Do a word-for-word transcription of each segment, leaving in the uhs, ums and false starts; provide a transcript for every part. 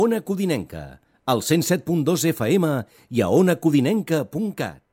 Ona Codinenca, al cent set punt dos F M i a ona codinenca punt cat.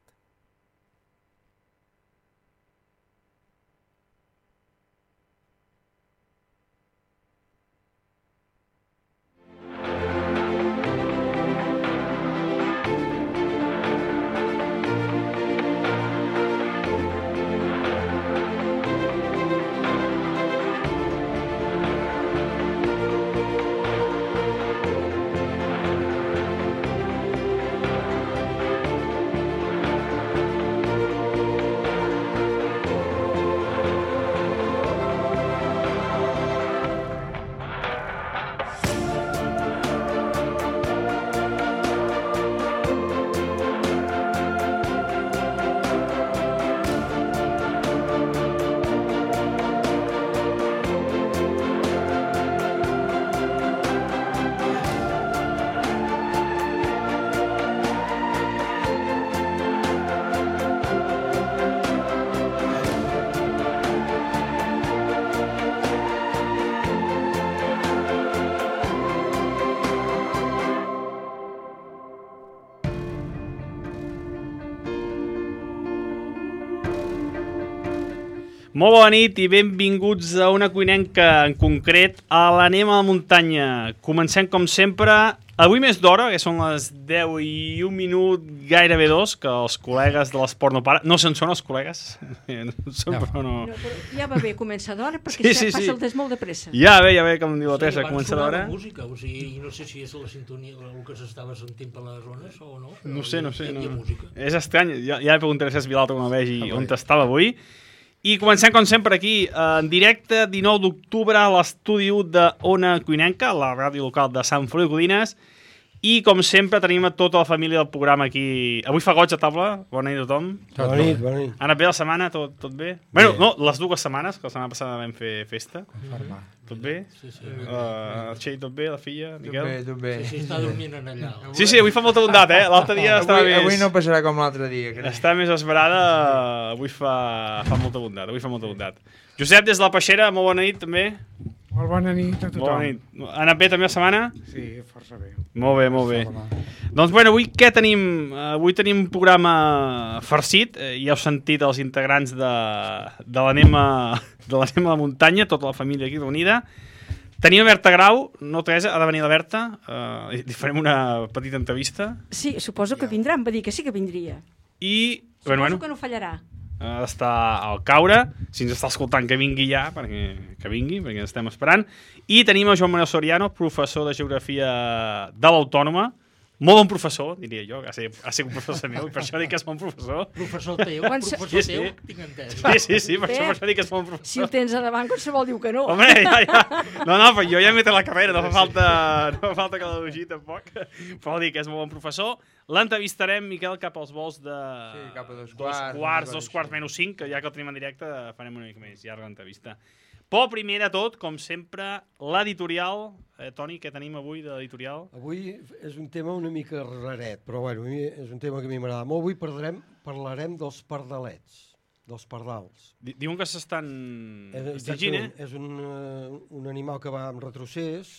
Molt bona nit i benvinguts a Ona Codinenca, en concret a l'Anem a la muntanya. Comencem com sempre, avui més d'hora, que són les deu i un minut, gairebé dos, que els col·legues de l'esport no paren. No se'n són els col·legues? No són, no. Però no. No, però ja va bé començar d'hora, perquè sí, ja sí, passa sí. el temps molt de pressa. Ja ve, ja ve, com diu la Tessa, sí, començar d'hora. Música, o sigui, no sé si és la sintonia el que s'estava sentint per les zones o no. No sé, no sé. Hi ha No. música. És estrany, ja, ja li preguntaré a Cesc Vilalta quan vegi ah, on estava avui. I comencem, com sempre, aquí, en directe, dinou d'octubre, a l'estudi de Ona Codinenca, la ràdio local de Sant Feliu de Codines. I, com sempre, tenim a tota la família del programa aquí. Avui fa goig a taula. Bona nit a tothom. Bona nit, bona nit. Ha anat bé la setmana? Tot, tot bé? bé? Bueno, no, les dues setmanes, que la setmana passada vam fer festa. Mm. Tot bé? Sí, sí. Uh, el Txell, tot bé? La filla? Miquel? Tot bé, tot bé. Sí, sí, està dormint en allà. Sí, sí, avui fa molta bondat, eh? L'altre dia estava avui, més... Avui no passarà com l'altre dia. Crec. Està més esverada, avui fa, fa molta bondat, avui fa molta bondat. Josep, des de la Peixera, molt bona nit, també. Molt bona nit a tothom. Bona nit. Ha anat bé també la setmana? Sí, força bé. Molt bé, molt bé. Doncs, bueno, avui què tenim? Avui tenim un programa farcit. Ja heu sentit els integrants de, de l'Anem a, de l'Anem a la muntanya, tota la família aquí reunida. Tenim a Berta Grau, no Teresa, ha de venir la Berta, uh, li farem una petita entrevista. Sí, suposo que vindrà, em va dir que sí que vindria. I, Suposo bueno, bueno, que no fallarà. ha d'estar al caure, si ens està escoltant que vingui ja, perquè, que vingui, perquè ens estem esperant. I tenim a Joan Manuel Soriano, professor de Geografia de l'Autònoma, molt bon professor, diria jo, ha sigut, ha sigut un professor meu, i per això dic que és bon professor. Professor teu, Quan professor sí, teu, sí. tinc entès. Sí, sí, sí, per Bé, això, per això dic que és bon professor. Si el tens a davant, qualsevol diu que no. Home, ja, ja. No, no, però jo ja m'he tret la carrera, no fa falta, no fa falta que l'elogi tampoc, però dic que és molt bon professor. L'entrevistarem, Miquel, cap als vols de Sí, cap a dos dos quarts, quarts, dos dos quarts menys cinc, que ja que el tenim en directe farem una mica més llarga l'entrevista. Però primer de tot, com sempre, l'editorial. Eh, Toni, què tenim avui de l'editorial? Avui és un tema una mica raret, però bueno, a mi és un tema que a mi m'agrada molt. Avui parlarem, parlarem dels pardalets, dels pardals. Di Diuen que s'estan És, extingint, eh? És un, uh, un animal que va en retrocés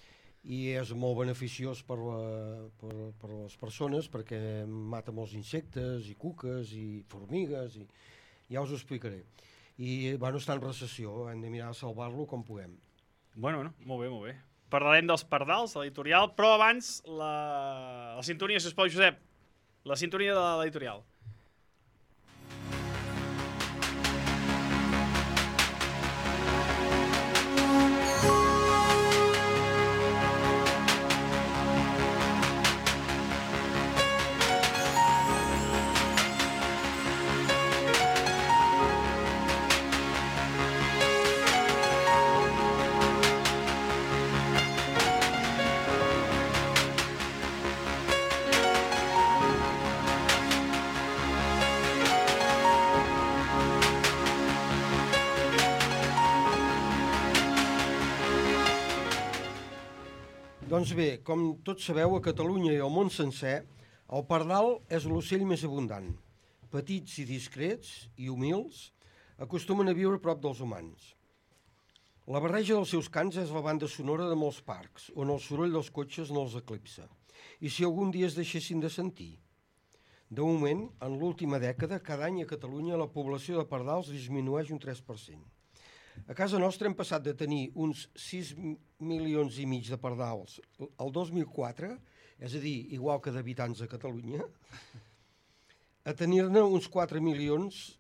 i és molt beneficiós per, la, per, per les persones perquè mata molts insectes i cuques i formigues i ja us ho explicaré. I bueno, està en recessió, hem de mirar a salvar-lo com puguem. Bueno, bueno, molt bé, molt bé. Parlarem dels pardals, de l'editorial, però abans la, la sintonia, sisplau, Josep. La sintonia de l'editorial. Doncs bé, com tots sabeu, a Catalunya i al món sencer, el pardal és l'ocell més abundant. Petits i discrets i humils, acostumen a viure a prop dels humans. La barreja dels seus cants és la banda sonora de molts parcs, on el soroll dels cotxes no els eclipsa. I si algun dia es deixessin de sentir? De moment, en l'última dècada, cada any a Catalunya la població de pardals disminueix un tres per cent. A casa nostra hem passat de tenir uns sis milions i mig de pardals el dos mil quatre, és a dir, igual que d'habitants a Catalunya, a tenir-ne uns quatre milions,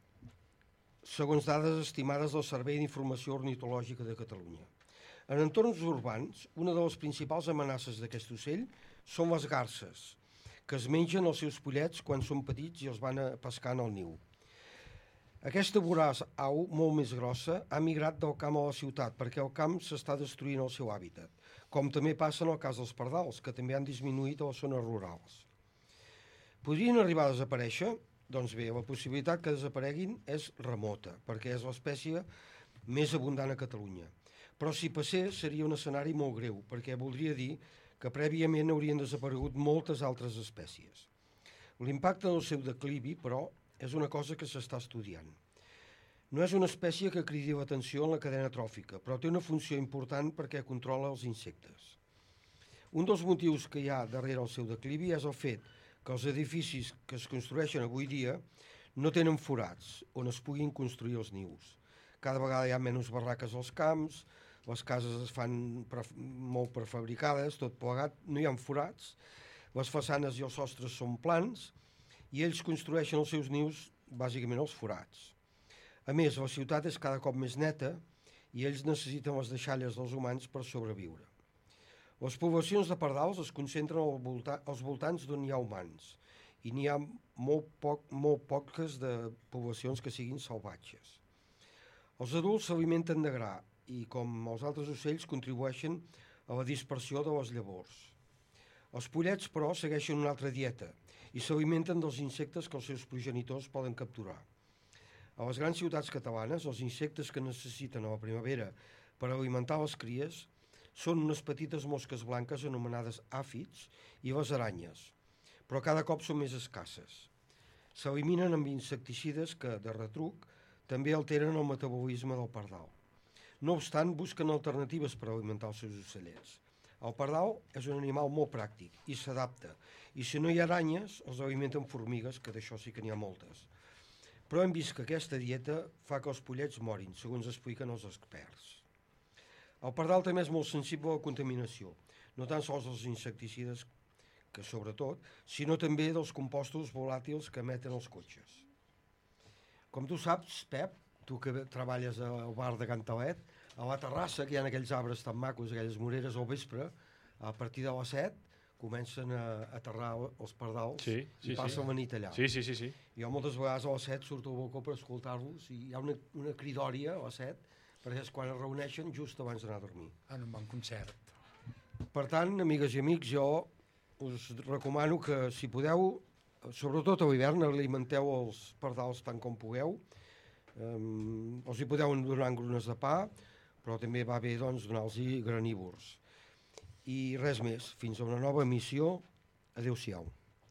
segons dades estimades del Servei d'Informació Ornitològica de Catalunya. En entorns urbans, una de les principals amenaces d'aquest ocell són les garses, que es mengen els seus pollets quan són petits i els van a pescar en el niu. Aquesta voraç au, molt més grossa, ha migrat del camp a la ciutat perquè el camp s'està destruint el seu hàbitat, com també passa en el cas dels pardals, que també han disminuït a les zones rurals. Podrien arribar a desaparèixer? Doncs bé, la possibilitat que desapareguin és remota, perquè és l'espècie més abundant a Catalunya. Però si passés seria un escenari molt greu, perquè voldria dir que prèviament haurien desaparegut moltes altres espècies. L'impacte del seu declivi, però, és una cosa que s'està estudiant. No és una espècie que cridi l'atenció en la cadena tròfica, però té una funció important perquè controla els insectes. Un dels motius que hi ha darrere el seu declivi és el fet que els edificis que es construeixen avui dia no tenen forats on es puguin construir els nius. Cada vegada hi ha menys barraques als camps, les cases es fan pre molt prefabricades, tot plegat, no hi ha forats, les façanes i els sostres són plans i ells construeixen els seus nius bàsicament als forats. A més, la ciutat és cada cop més neta i ells necessiten les deixalles dels humans per sobreviure. Les poblacions de pardals es concentren al volta als voltants d'on hi ha humans i n'hi ha molt, poc, molt poques de poblacions que siguin salvatges. Els adults s'alimenten de gra i, com els altres ocells, contribueixen a la dispersió de les llavors. Els pollets, però, segueixen una altra dieta i s'alimenten dels insectes que els seus progenitors poden capturar. A les grans ciutats catalanes, els insectes que necessiten a la primavera per alimentar les cries són unes petites mosques blanques anomenades àfids i les aranyes, però cada cop són més escasses. S'eliminen amb insecticides que, de retruc, també alteren el metabolisme del pardal. No obstant, busquen alternatives per alimentar els seus ocellets. El pardal és un animal molt pràctic i s'adapta, i si no hi ha aranyes, els alimenten formigues, que d'això sí que n'hi ha moltes. Però hem vist que aquesta dieta fa que els pollets morin, segons expliquen els experts. El pardal també és molt sensible a la contaminació, no tan sols dels insecticides, que sobretot, sinó també dels compostos volàtils que emeten els cotxes. Com tu saps, Pep, tu que treballes al bar de Cantalet, a la terrassa, que hi ha aquells arbres tan macos, aquelles moreres al vespre, a partir de les set, comencen a aterrar els pardals sí, sí, i passen sí. la nit allà. Sí, sí, sí, sí. Jo moltes vegades a les set surto al balcó per escoltar-los i hi ha una, una cridòria a les set, perquè és quan es reuneixen just abans d'anar a dormir. En un bon concert. Per tant, amigues i amics, jo us recomano que, si podeu, sobretot a l'hivern, alimenteu els pardals tant com pugueu. Um, els hi podeu donar engrunes de pa, però també va bé doncs, donar-los granívors. I res més, fins a una nova emissió. Adéu-siau.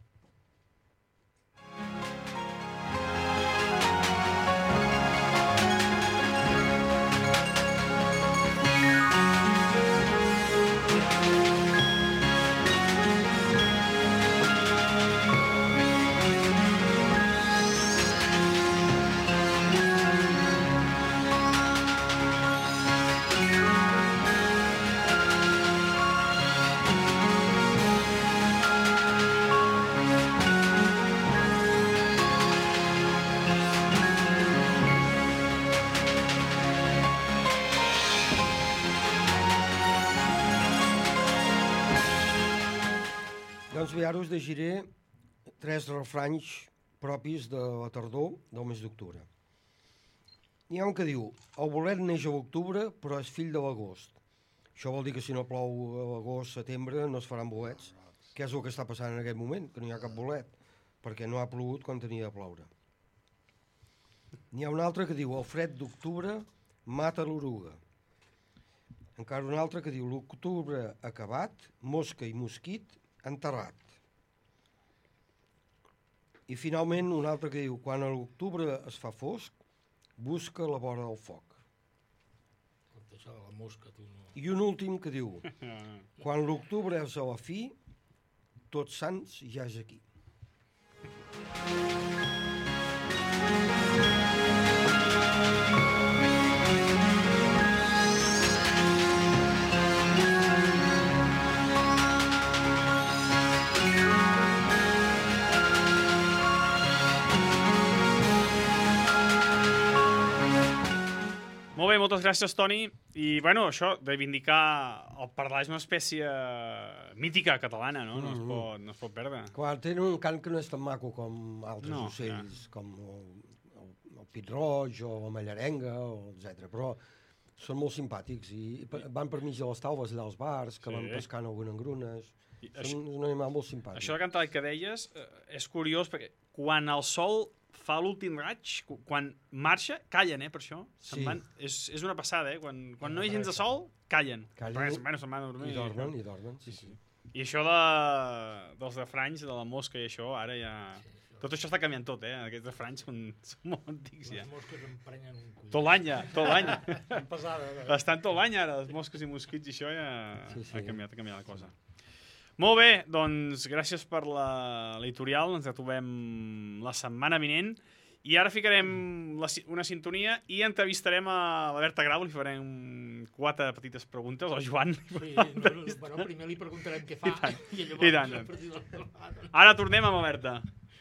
Doncs bé, ara us llegiré tres refranys propis de la tardor del mes d'octubre. N'hi ha un que diu: el bolet neix a l'octubre, però és fill de l'agost. Això vol dir que si no plou a l'agost, setembre, no es faran bolets, que és el que està passant en aquest moment, que no hi ha cap bolet, perquè no ha plogut quan tenia de ploure. N'hi ha un altre que diu: el fred d'octubre mata l'oruga. Encara un altre que diu: l'octubre acabat, mosca i mosquit enterrat. I finalment un altre que diu: quan a l'octubre es fa fosc, busca la vora del foc. a la mosca, tu no... I un últim que diu, quan l'octubre és a la fi, Tots Sants ja és aquí. Molt bé, moltes gràcies, Toni. I, bueno, això, de reivindicar el parlar és una espècie mítica catalana, no? No es pot, no es pot perdre. Clar, tenen un cant que no és tan maco com altres No, ocells, com el, el, el pit roig o la mallarenga, o etcètera. Però són molt simpàtics i pe- van per mig de les taules allà als bars, que Sí. van pescant algunes engrunes. I Són això- un animal molt simpàtic. Això de cantar que deies eh, és curiós perquè quan el sol fa l'últim raig, cu- quan marxa, callen, eh, per això. Se'n Sí. van, és, és una passada, eh? Quan, quan no hi ha gens de sol, callen. Callen Perquè, i- bueno, se'n van a dormir. I dormen, i dormen, sí, sí. I això de, dels refranys, de la mosca i això, ara ja... Tot això està canviant tot, eh? Aquests refranys són, són molt antics, ja. Les mosques emprenyen un cull. Tot l'any, ja, tot l'any. Pesada. Estan tot l'any, ara, les mosques i mosquits i això ja Sí, sí. ha canviat, ha canviat la cosa. Molt bé, doncs gràcies per la l'editorial, ens retrobem la setmana vinent i ara ficarem la, ci- una sintonia i entrevistarem a la Berta Grau, li farem quatre petites preguntes, al Joan. Sí, no, no, bueno, primer li preguntarem què fa. I tant, I, i tant. a partir de... Ara tornem amb la Berta.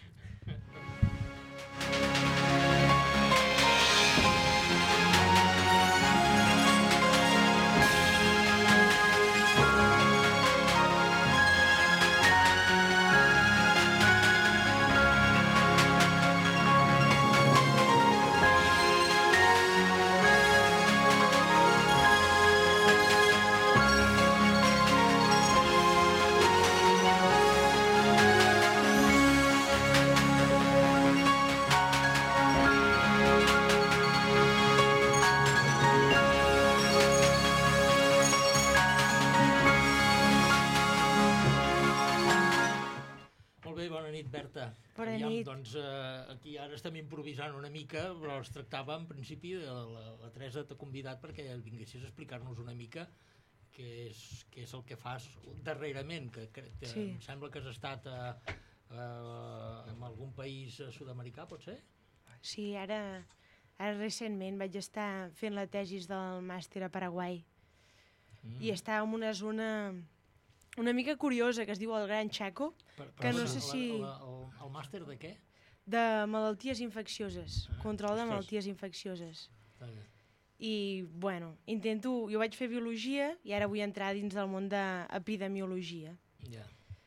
Molt bé, bona nit, Berta. Bona Aviam, nit. Doncs eh, aquí ara estem improvisant una mica, però es tractava en principi, de la, la Teresa t'ha convidat perquè vinguessis a explicar-nos una mica què és, què és el que fas darrerament, que, que, que Sí. em sembla que has estat a, a, en algun país sud-americà, pot ser? Sí, ara, ara recentment vaig estar fent la tesis del màster a Paraguai Mm. i estava en una zona una mica curiosa que es diu el Gran Chaco, Per, que no sé la- si- La, el, el màster de què? de malalties infeccioses, control de ostres. malalties infeccioses. Està bé. I, bueno, intento... Jo vaig fer biologia i ara vull entrar dins del món d'epidemiologia. Ja.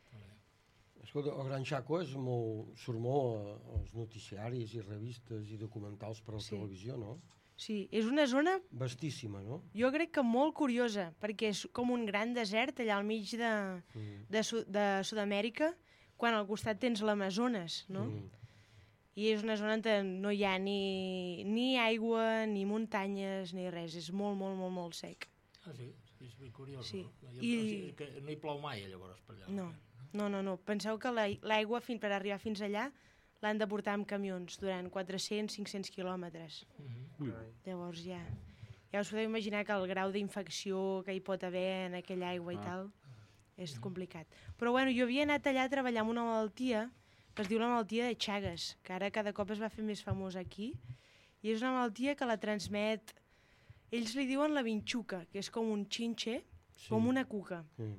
Escolta, el Gran Chaco és molt, surt molt als noticiaris i revistes i documentals per a la Sí. televisió, no? Sí, és una zona, Vastíssima, no? jo crec que molt curiosa, perquè és com un gran desert allà al mig de, Mm. de, Su de Sud-amèrica, quan al costat tens l'Amazones, no? Mm. I és una zona on no hi ha ni, ni aigua, ni muntanyes, ni res. És molt, molt, molt, molt sec. Ah, sí? És ben curiós, Sí. no? I... I- O sigui, que no hi plou mai, llavors, per allà. No, no, no. no. Penseu que la- l'aigua, fin per arribar fins allà, l'han de portar amb camions durant quatre-cents a cinc-cents quilòmetres. Mhm. Llavors ja... Ja us podeu imaginar que el grau d'infecció que hi pot haver en aquella aigua i Ah. tal és complicat. Però bueno, jo havia anat allà a treballar amb una malaltia que es diu la malaltia de Chagas, que ara cada cop es va fer més famosa aquí, i és una malaltia que la transmet... Ells li diuen la vinxuca, que és com un xinxe, Sí. com una cuca. Mm.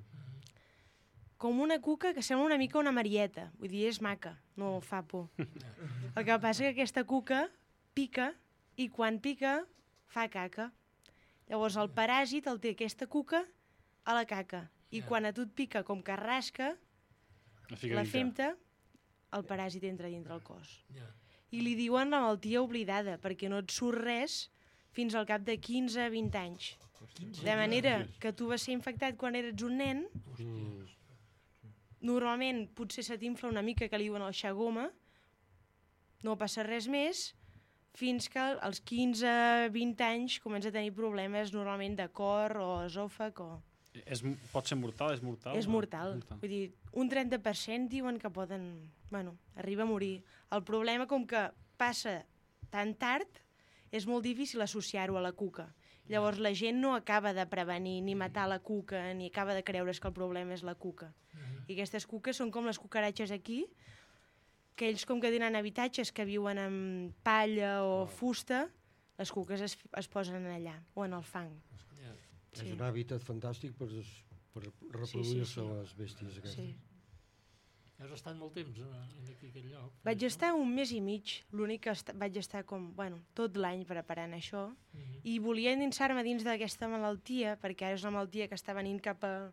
Com una cuca que sembla una mica una marieta. Vull dir, és maca, no fa por. El que passa que aquesta cuca pica i quan pica fa caca. Llavors el paràsit el té aquesta cuca a la caca. I quan a tu et pica com que rasca, La fica la dintre. femta, el paràsit entra dintre el cos. Ja. I li diuen la malaltia oblidada, perquè no et surt res fins al cap de quinze a vint anys. De manera que tu vas ser infectat quan eres un nen, Mm. normalment potser se t'infla una mica, que li diuen el xagoma, no passa res més, fins que als quinze a vint anys comença a tenir problemes normalment de cor o esòfag o... És, pot ser mortal, és mortal? És o- mortal. Vull dir, un trenta per cent diuen que poden... Bueno, arriba a morir. El problema, com que passa tan tard, és molt difícil associar-ho a la cuca. Llavors la gent no acaba de prevenir ni matar la cuca, ni acaba de creure's que el problema és la cuca. I aquestes cuques són com les cucaratges aquí, que ells com que tenen habitatges que viuen amb palla o fusta, les cuques es, es posen allà, o en el fang. És un hàbitat fantàstic per, per reproduir-se sí, sí, sí. les bèsties aquestes. Sí. Has estat molt temps en aquí, aquest lloc? Vaig estar un mes i mig, l'únic que est vaig estar com, bueno, tot l'any preparant això, uh -huh. i volia endinsar-me dins d'aquesta malaltia, perquè ara és una malaltia que està venint cap a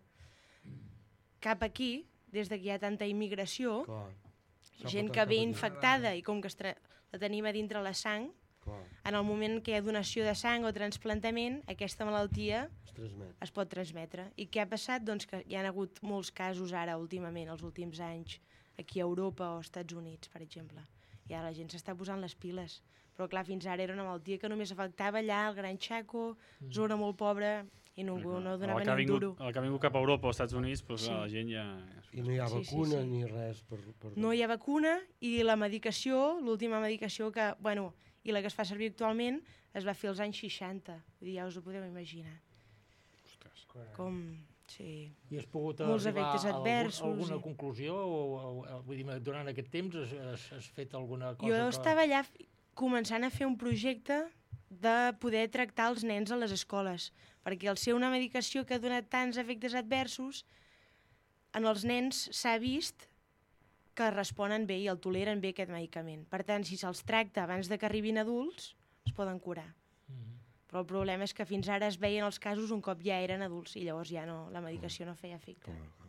cap aquí, des que hi ha tanta immigració, clar. Gent que ve infectada i com que la tenim a dintre la sang, clar. En el moment que hi ha donació de sang o transplantament, aquesta malaltia es, es pot transmetre. I què ha passat? Doncs que hi ha hagut molts casos ara últimament, els últims anys, aquí a Europa o als Estats Units, per exemple. I ara la gent s'està posant les piles. Però clar, fins ara era una malaltia que només afectava allà, el Gran Chaco, mm. zona molt pobra, i ningú no donava ni un duro. El que ha vingut cap a Europa o als Estats Units, doncs, sí. la gent ja... I no hi ha vacuna sí, sí, sí. ni res. Per, per... No hi ha vacuna i la medicació, l'última medicació que, bueno, i la que es fa servir actualment, es va fer als anys seixanta. Vull dir, ja us ho podeu imaginar. Ostres. Com... Sí. I has pogut molts arribar efectes adversos, a alguna i... conclusió? O, o, vull dir, durant aquest temps has, has, has fet alguna cosa? Jo que... estava allà començant a fer un projecte de poder tractar els nens a les escoles, perquè al ser una medicació que ha donat tants efectes adversos, en els nens s'ha vist que responen bé i el toleren bé aquest medicament. Per tant, si se'ls tracta abans de que arribin adults, es poden curar. Mm-hmm. Però el problema és que fins ara es veien els casos un cop ja eren adults i llavors ja no, la medicació no feia efecte.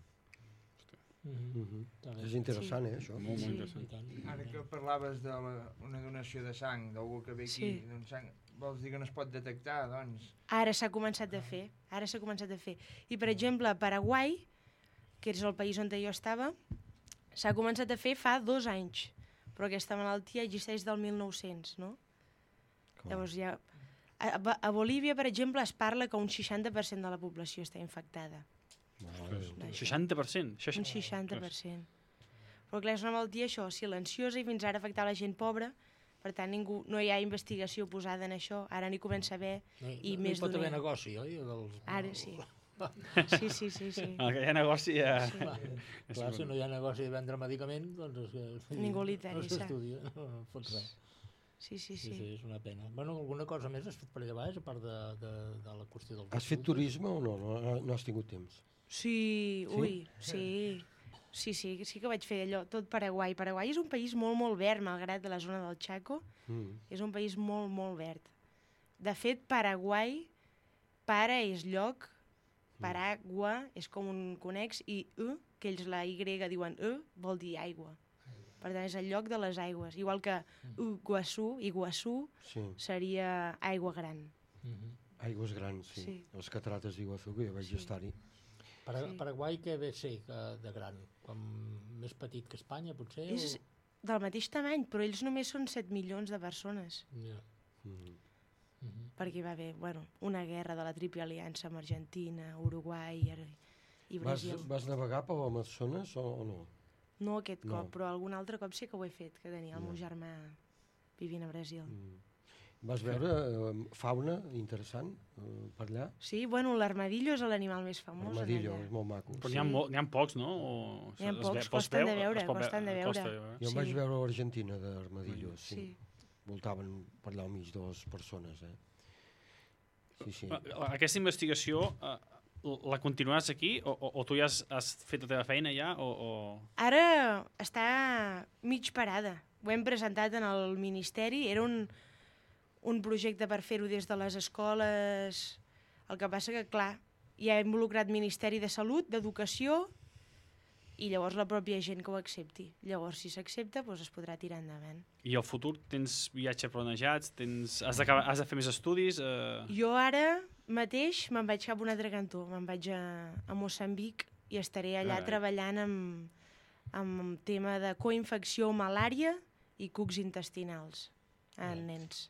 Mm-hmm. Mm-hmm. És interessant, sí. eh, això? Molt, molt interessant. Sí. Ara que parlaves d'una donació de sang, d'algú que ve aquí, sí. doncs sang, vols dir que no es pot detectar, doncs? Ara s'ha començat a fer, ara s'ha començat a fer. I, per exemple, a Paraguai, que és el país on jo estava, s'ha començat a fer fa dos anys, però aquesta malaltia existeix del mil nou-cents, no? Clar. Llavors ja... A, a Bolívia, per exemple, es parla que un seixanta per cent de la població està infectada. seixanta per cent? Un seixanta per cent. Però clar, és una malaltia això, silenciosa i fins ara afectava la gent pobra, per tant ningú, no hi ha investigació posada en això, ara n'hi comença a haver no, i no, més no hi pot haver dolent. negoci, oi? Dels... Ara sí. Sí, sí, sí, sí. El que hi ha negoci ja... Sí. Clar, clar, si no hi ha negoci de vendre medicament, doncs... És que, ningú li interessa. No s'estudia, no, no pot res. Sí, sí, sí. Sí, sí, és una pena. Bueno, alguna cosa més has fet per allà baix, a part de, de, de la qüestió del... Has fet turisme o no? No, no has tingut temps? Sí, ui, sí. Sí, sí, sí que vaig fer allò, tot Paraguai. Paraguai és un país molt, molt verd, malgrat de la zona del Chaco. Mm. És un país molt, molt verd. De fet, Paraguai, para és lloc, Paragua és com un conex, i U, que ells la Y diuen U, vol dir aigua. Per tant, és el lloc de les aigües. Igual que Iguaçu, Iguaçú, sí. seria aigua gran. Mm-hmm. Aigües grans, sí. sí. Les catarates d'Iguaçu, que jo vaig sí. estar-hi. Para, sí. Paraguai què ve ser de gran? Com més petit que Espanya, potser? És o... del mateix tamany, però ells només són set milions de persones. Yeah. Mm-hmm. Mm-hmm. Perquè va haver bueno, una guerra de la Triple Aliança amb Argentina, Uruguai i Brasil. Vas, vas navegar per l'Amazones o, o no? No aquest no. cop, però algun altre cop sí que ho he fet, que tenia el no. meu germà vivint a Brasil. Mm. Vas veure eh, fauna interessant eh, per allà? Sí, bueno, l'armadillo és l'animal més famós. L'armadillo, és molt maco. Però n'hi ha, sí. ha pocs, no? O... N'hi ha pocs, costen de veure, costen de veure. Jo em vaig veure a l'Argentina d'armadillos, sí. sí. Voltaven per allà al mig de les persones, eh? Sí, sí. Aquesta investigació... Eh, la continuaràs aquí o, o, o tu ja has, has fet la teva feina ja? O, o... Ara està mig parada. Ho hem presentat en el Ministeri. Era un, un projecte per fer-ho des de les escoles. El que passa que, clar, hi ha involucrat Ministeri de Salut, d'Educació, i llavors la pròpia gent que ho accepti. Llavors, si s'accepta, doncs es podrà tirar endavant. I al futur tens viatges planejats? Tens... Has, de, has de fer més estudis? Eh... Jo ara mateix me'n vaig cap a un altre cantó. Me'n vaig a, a Moçambic i estaré allà ah, treballant amb, amb tema de coinfecció, malària i cucs intestinals en ah, nens.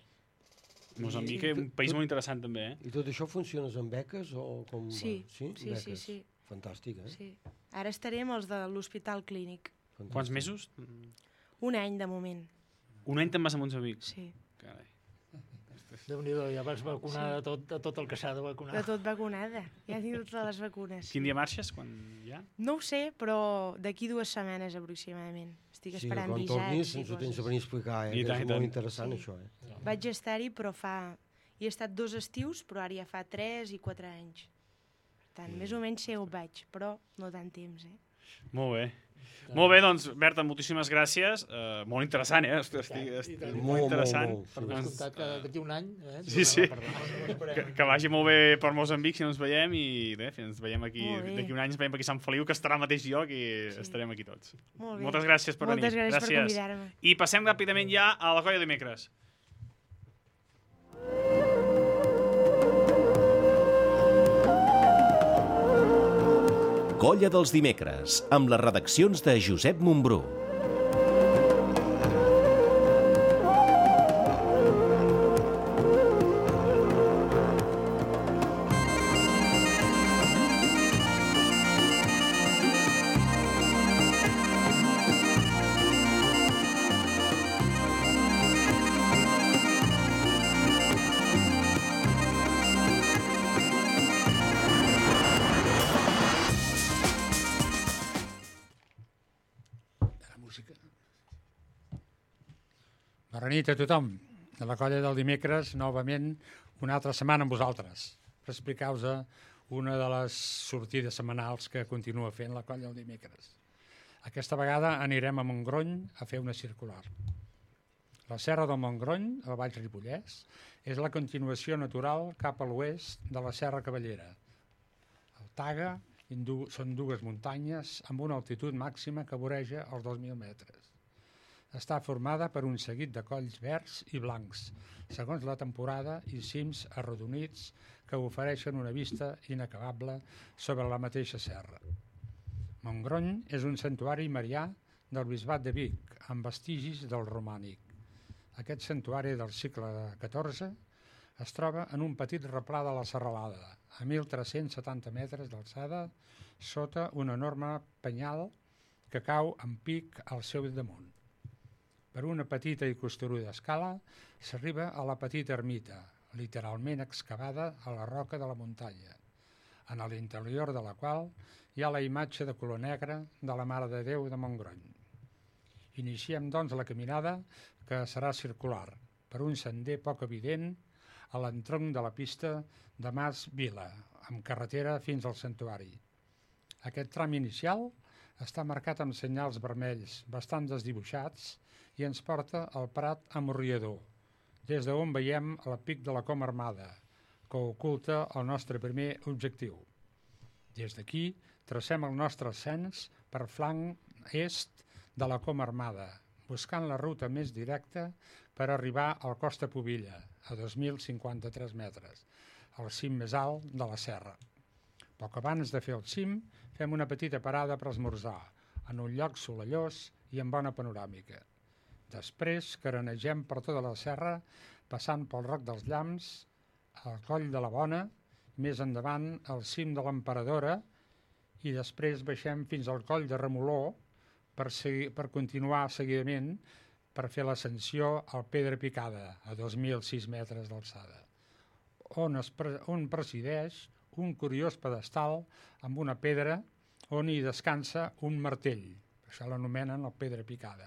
Moçambic és un país molt interessant també, eh? I tot això funciones amb beques o com sí, va? Sí, sí, sí, sí. Fantàstic, eh? Sí. Ara estaré amb els de l'Hospital Clínic. Fantàstic. Quants mesos? Un any, de moment. Un any te'n vas a Moçambic? Sí. Carai. Déu-n'hi-do, ja vas vacunar sí. de, tot, de tot el que s'ha de vacunar. De tot vacunada. Ja tinc totes les vacunes. Quin dia marxes? Quan ja? No ho sé, però d'aquí dues setmanes aproximadament. Estic Sí, esperant quan visats tornis i ens ho tens de coses. venir a explicar, eh? I que tant, és i molt tant. interessant, Sí. això, eh? Vaig estar-hi, però fa... Hi he estat dos estius, però ara ja fa tres i quatre anys. Per tant, més o menys sé on vaig, però no tant temps, eh? Molt bé. Molt bé, doncs, Berta, moltíssimes gràcies. Uh, molt interessant, eh? Estic, estic, estic, tant. molt, Molt, interessant. molt, molt, Per sí. descomptat que d'aquí un any... Eh, Sí, sí. parlar. Que, que vagi molt bé per Moçambic si no ens veiem i bé, fins ens veiem aquí, Molt bé. d'aquí un any ens veiem aquí a Sant Feliu, que estarà al mateix lloc i Sí. estarem aquí tots. Molt bé. Moltes gràcies per Moltes venir. gràcies, per convidar-me. I passem ràpidament ja a la colla de dimecres. Colla dels dimecres, amb les redaccions de Josep Montbrú. Bona nit a tothom. De la colla del dimecres, novament, una altra setmana amb vosaltres, per explicar-vos una de les sortides setmanals que continua fent la colla del dimecres. Aquesta vegada anirem a Montgrony a fer una circular. La serra del Montgrony, al Baix Ripollès, és la continuació natural cap a l'oest de la Serra Cavallera. El Taga du són dues muntanyes amb una altitud màxima que voreja els dos mil metres. Està formada per un seguit de colls verds i blancs, segons la temporada, i cims arrodonits que ofereixen una vista inacabable sobre la mateixa serra. Montgrony és un santuari marià del bisbat de Vic, amb vestigis del romànic. Aquest santuari del segle catorze es troba en un petit replà de la serralada, a mil tres-cents setanta metres d'alçada, sota un enorme penyal que cau en pic al seu damunt. Per una petita i costeruda escala s'arriba a la petita ermita, literalment excavada a la roca de la muntanya, en l'interior de la qual hi ha la imatge de color negre de la Mare de Déu de Montgrony. Iniciem, doncs, la caminada, que serà circular, per un sender poc evident a l'entronc de la pista de Mas Vila, amb carretera fins al santuari. Aquest tram inicial està marcat amb senyals vermells bastant desdibuixats i ens porta al Prat Amorriador, des d'on veiem el pic de la Coma Armada, que oculta el nostre primer objectiu. Des d'aquí tracem el nostre ascens per flanc est de la Coma Armada, buscant la ruta més directa per arribar al Costa Pobilla, a dos mil cinquanta-tres metres, al cim més alt de la serra. Poc abans de fer el cim, fem una petita parada per esmorzar, en un lloc solellós i amb bona panoràmica. Després caranegem per tota la serra, passant pel Roc dels Llams, al Coll de la Bona, més endavant al cim de l'Emperadora, i després baixem fins al Coll de Remoló per, segui, per continuar seguidament per fer l'ascensió al Pedra Picada, a dos mil sis metres d'alçada, on, es, on presideix un curiós pedestal amb una pedra on hi descansa un martell. Això l'anomenen el Pedra Picada.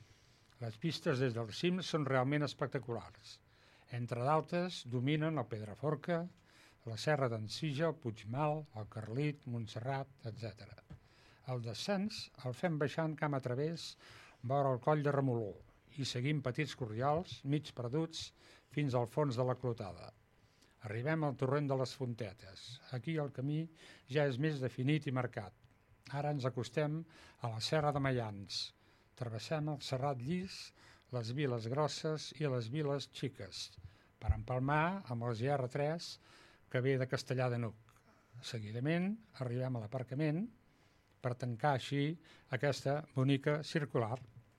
Les vistes des del cim són realment espectaculars. Entre d'altres dominen el Pedraforca, la Serra d'en Sija, el Puigmal, el Carlit, Montserrat, etcètera. El descens el fem baixant camp a través vora el Coll de Remoló i seguim petits corriols mig perduts fins al fons de la clotada. Arribem al torrent de les Fontetes. Aquí el camí ja és més definit i marcat. Ara ens acostem a la Serra de Maians. Travessem el Serrat Llis, les Viles Grosses i les Viles Xiques, per empalmar amb el G R tres que ve de Castellar de Nuc. Seguidament arribem a l'aparcament per tancar així aquesta bonica circular.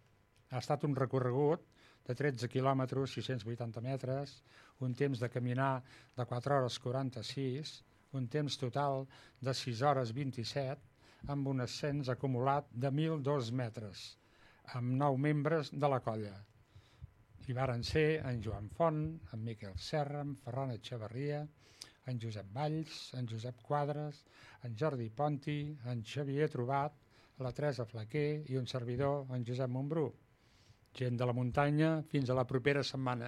Ha estat un recorregut de tretze quilòmetres, sis-cents vuitanta metres, un temps de caminar de quatre hores quaranta-sis, un temps total de sis hores vint-i-set, amb un ascens acumulat de mil dos metres, amb nou membres de la colla. hi varen ser en Joan Font, en Miquel Serra, en Ferran Etxeverria, en Josep Valls, en Josep Quadres, en Jordi Ponti, en Xavier Trobat, la Teresa Flaquer i un servidor, en Josep Montbrú. Gent de la muntanya, fins a la propera setmana.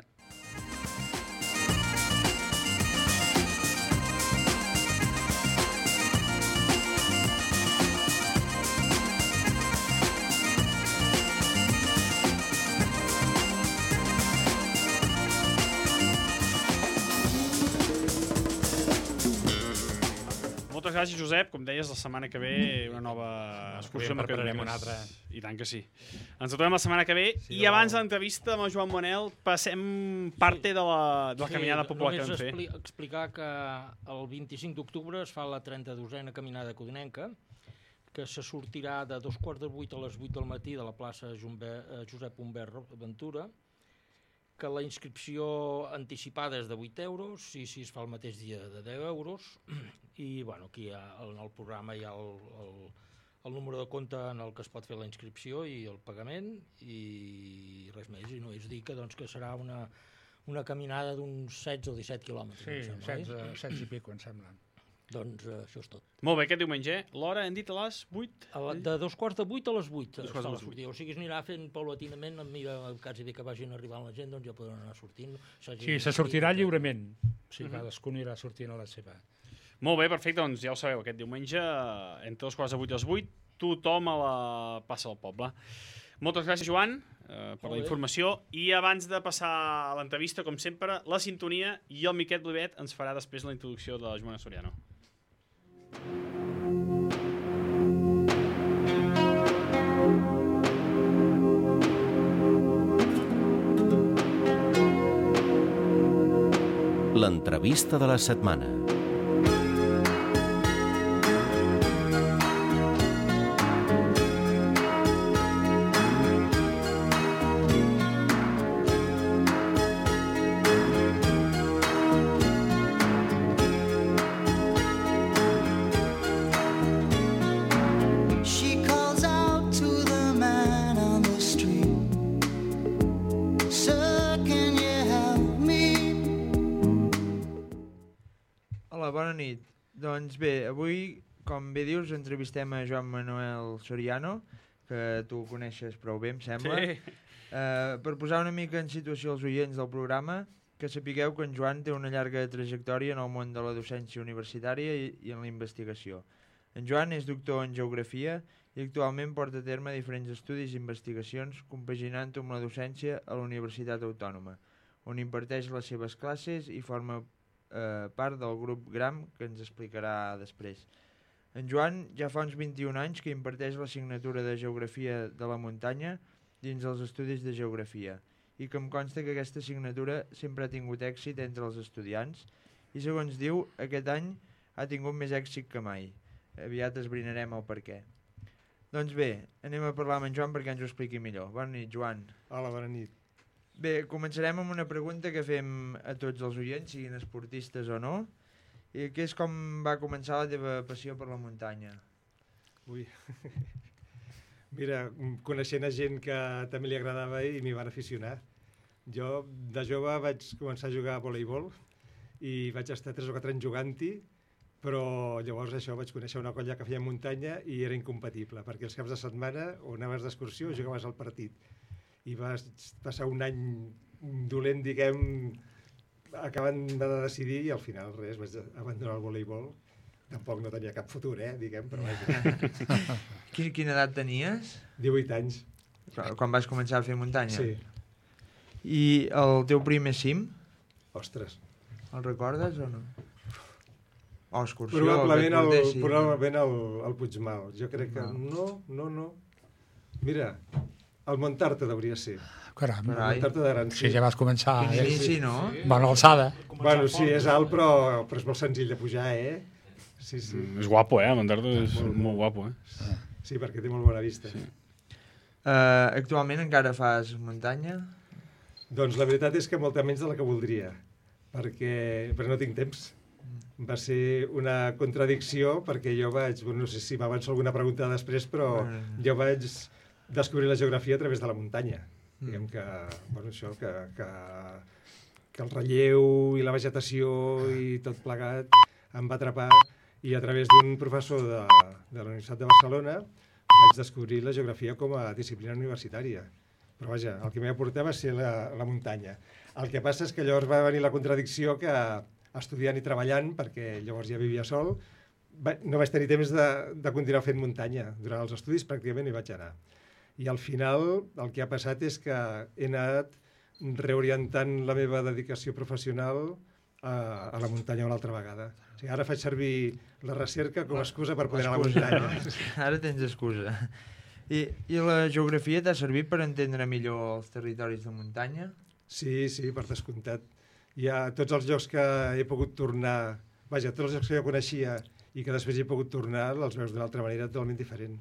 Moltes gràcies, Josep. Com deies, la setmana que ve una nova excursió. En prepararem una altra. I tant que sí. Ens trobem la setmana que ve. Sí, I abans de l'entrevista amb el Joan Manel, passem parte de la, de la Sí, caminada popular que vam només fer. expli explicar que el vint-i-cinc d'octubre es fa la trenta-dosena caminada codinenca, que se sortirà de dos quarts de vuit a les vuit del matí de la plaça Josep Humbert Ventura, que la inscripció anticipada és de vuit euros, i si es fa el mateix dia de deu euros, i bueno, aquí ha, en el programa hi ha el, el, el número de compte en el que es pot fer la inscripció i el pagament, i res més, i no és dir que, doncs, que serà una, una caminada d'uns setze o disset quilòmetres. Sí, em sembla, setze, eh? setze i pico, em sembla. Doncs uh, això és tot. Molt bé, aquest diumenge. L'hora hem dit a les vuit? A la, de dos quarts de vuit a les vuit. Dos quarts de la les vuit. sortida. O sigui, es anirà fent paulatinament, mira, quasi bé que vagin arribant la gent, doncs ja poden anar sortint. Sí, se sortirà lliurement. Sí, Uh -huh. cadascun irà sortint a la seva. Molt bé, perfecte, doncs ja ho sabeu, aquest diumenge, entre dos quarts de vuit i les vuit, tothom a la plaça del poble. Moltes gràcies, Joan, eh, per la informació, i abans de passar a l'entrevista, com sempre, la sintonia, i el Miquel Blivet ens farà després la introducció de la Joana Soriano. L'entrevista de la setmana. She calls out to the man on the street. Sir, can you help me? Hola, bona nit. Doncs bé, avui, com bé dius, entrevistem a Joan Manuel Soriano, que tu ho coneixes prou bé, em sembla. Sí. Eh, per posar una mica en situació els oients del programa, que sapigueu que en Joan té una llarga trajectòria en el món de la docència universitària i, i en la investigació. En Joan és doctor en Geografia i actualment porta a terme diferents estudis i investigacions compaginant-ho amb la docència a la Universitat Autònoma, on imparteix les seves classes i forma eh, part del grup GRAM, que ens explicarà després. En Joan ja fa uns vint-i-un anys que imparteix l'assignatura de Geografia de la Muntanya dins els estudis de Geografia, i que em consta que aquesta assignatura sempre ha tingut èxit entre els estudiants i, segons diu, aquest any ha tingut més èxit que mai. Aviat esbrinarem el per què. Doncs bé, anem a parlar amb en Joan perquè ens ho expliqui millor. Bona nit, Joan. Hola, bona nit. Bé, començarem amb una pregunta que fem a tots els oients, siguin esportistes o no, i que és com va començar la teva passió per la muntanya. Ui, mira, coneixent a gent que també li agradava i m'hi van aficionar. Jo, de jove, vaig començar a jugar a voleibol i vaig estar tres o quatre anys jugant-hi, però llavors això vaig conèixer una colla que feia muntanya i era incompatible, perquè els caps de setmana o anaves d'excursió o jugaves al partit. I vas passar un any dolent, diguem, acabant de decidir i al final res, vaig abandonar el voleibol. Tampoc no tenia cap futur, eh, diguem, però vaja. Quina, quina edat tenies? divuit anys. Quan vas començar a fer muntanya? Sí. I el teu primer cim? Ostres. El recordes o no? O excursió? Probablement que et el, portessin. probablement el, el Puigmal. Jo crec que no, no, no. Mira, el Montarta hauria ser. Caram, El Montarta de Gran. si ja vas començar... Quin ja- inici, no? Bona alçada. Bueno, sí, és alt, però, però és molt senzill de pujar, eh? Sí, sí. Mm, és guapo, eh? Montarto és molt, molt guapo, eh? Sí, perquè té molt bona vista. Sí. Uh, actualment encara fas muntanya? Doncs la veritat és que molta menys de la que voldria, perquè, però no tinc temps. Va ser una contradicció, perquè jo vaig, bueno, no sé si m'avanço alguna pregunta després, però Mm. jo vaig descobrir la geografia a través de la muntanya. Diguem que, bueno, això, que, que, que el relleu i la vegetació i tot plegat em va atrapar, i a través d'un professor de, de la Universitat de Barcelona vaig descobrir la geografia com a disciplina universitària. Però vaja, el que m'hi aportava va ser la, la muntanya. El que passa és que llavors va venir la contradicció que, estudiant i treballant, perquè llavors ja vivia sol, va, no vaig tenir temps de, de continuar fent muntanya. Durant els estudis pràcticament hi vaig anar. I al final el que ha passat és que he anat reorientant la meva dedicació professional a, a la muntanya una altra vegada. O sigui, ara faig servir la recerca com a excusa per poder anar a la muntanya. No? Ara tens excusa. I, I la geografia t'ha servit per entendre millor els territoris de muntanya? Sí, sí, per descomptat. Hi ha tots els llocs que he pogut tornar, vaja, tots els llocs que jo coneixia i que després he pogut tornar, els veus d'una altra manera totalment diferent.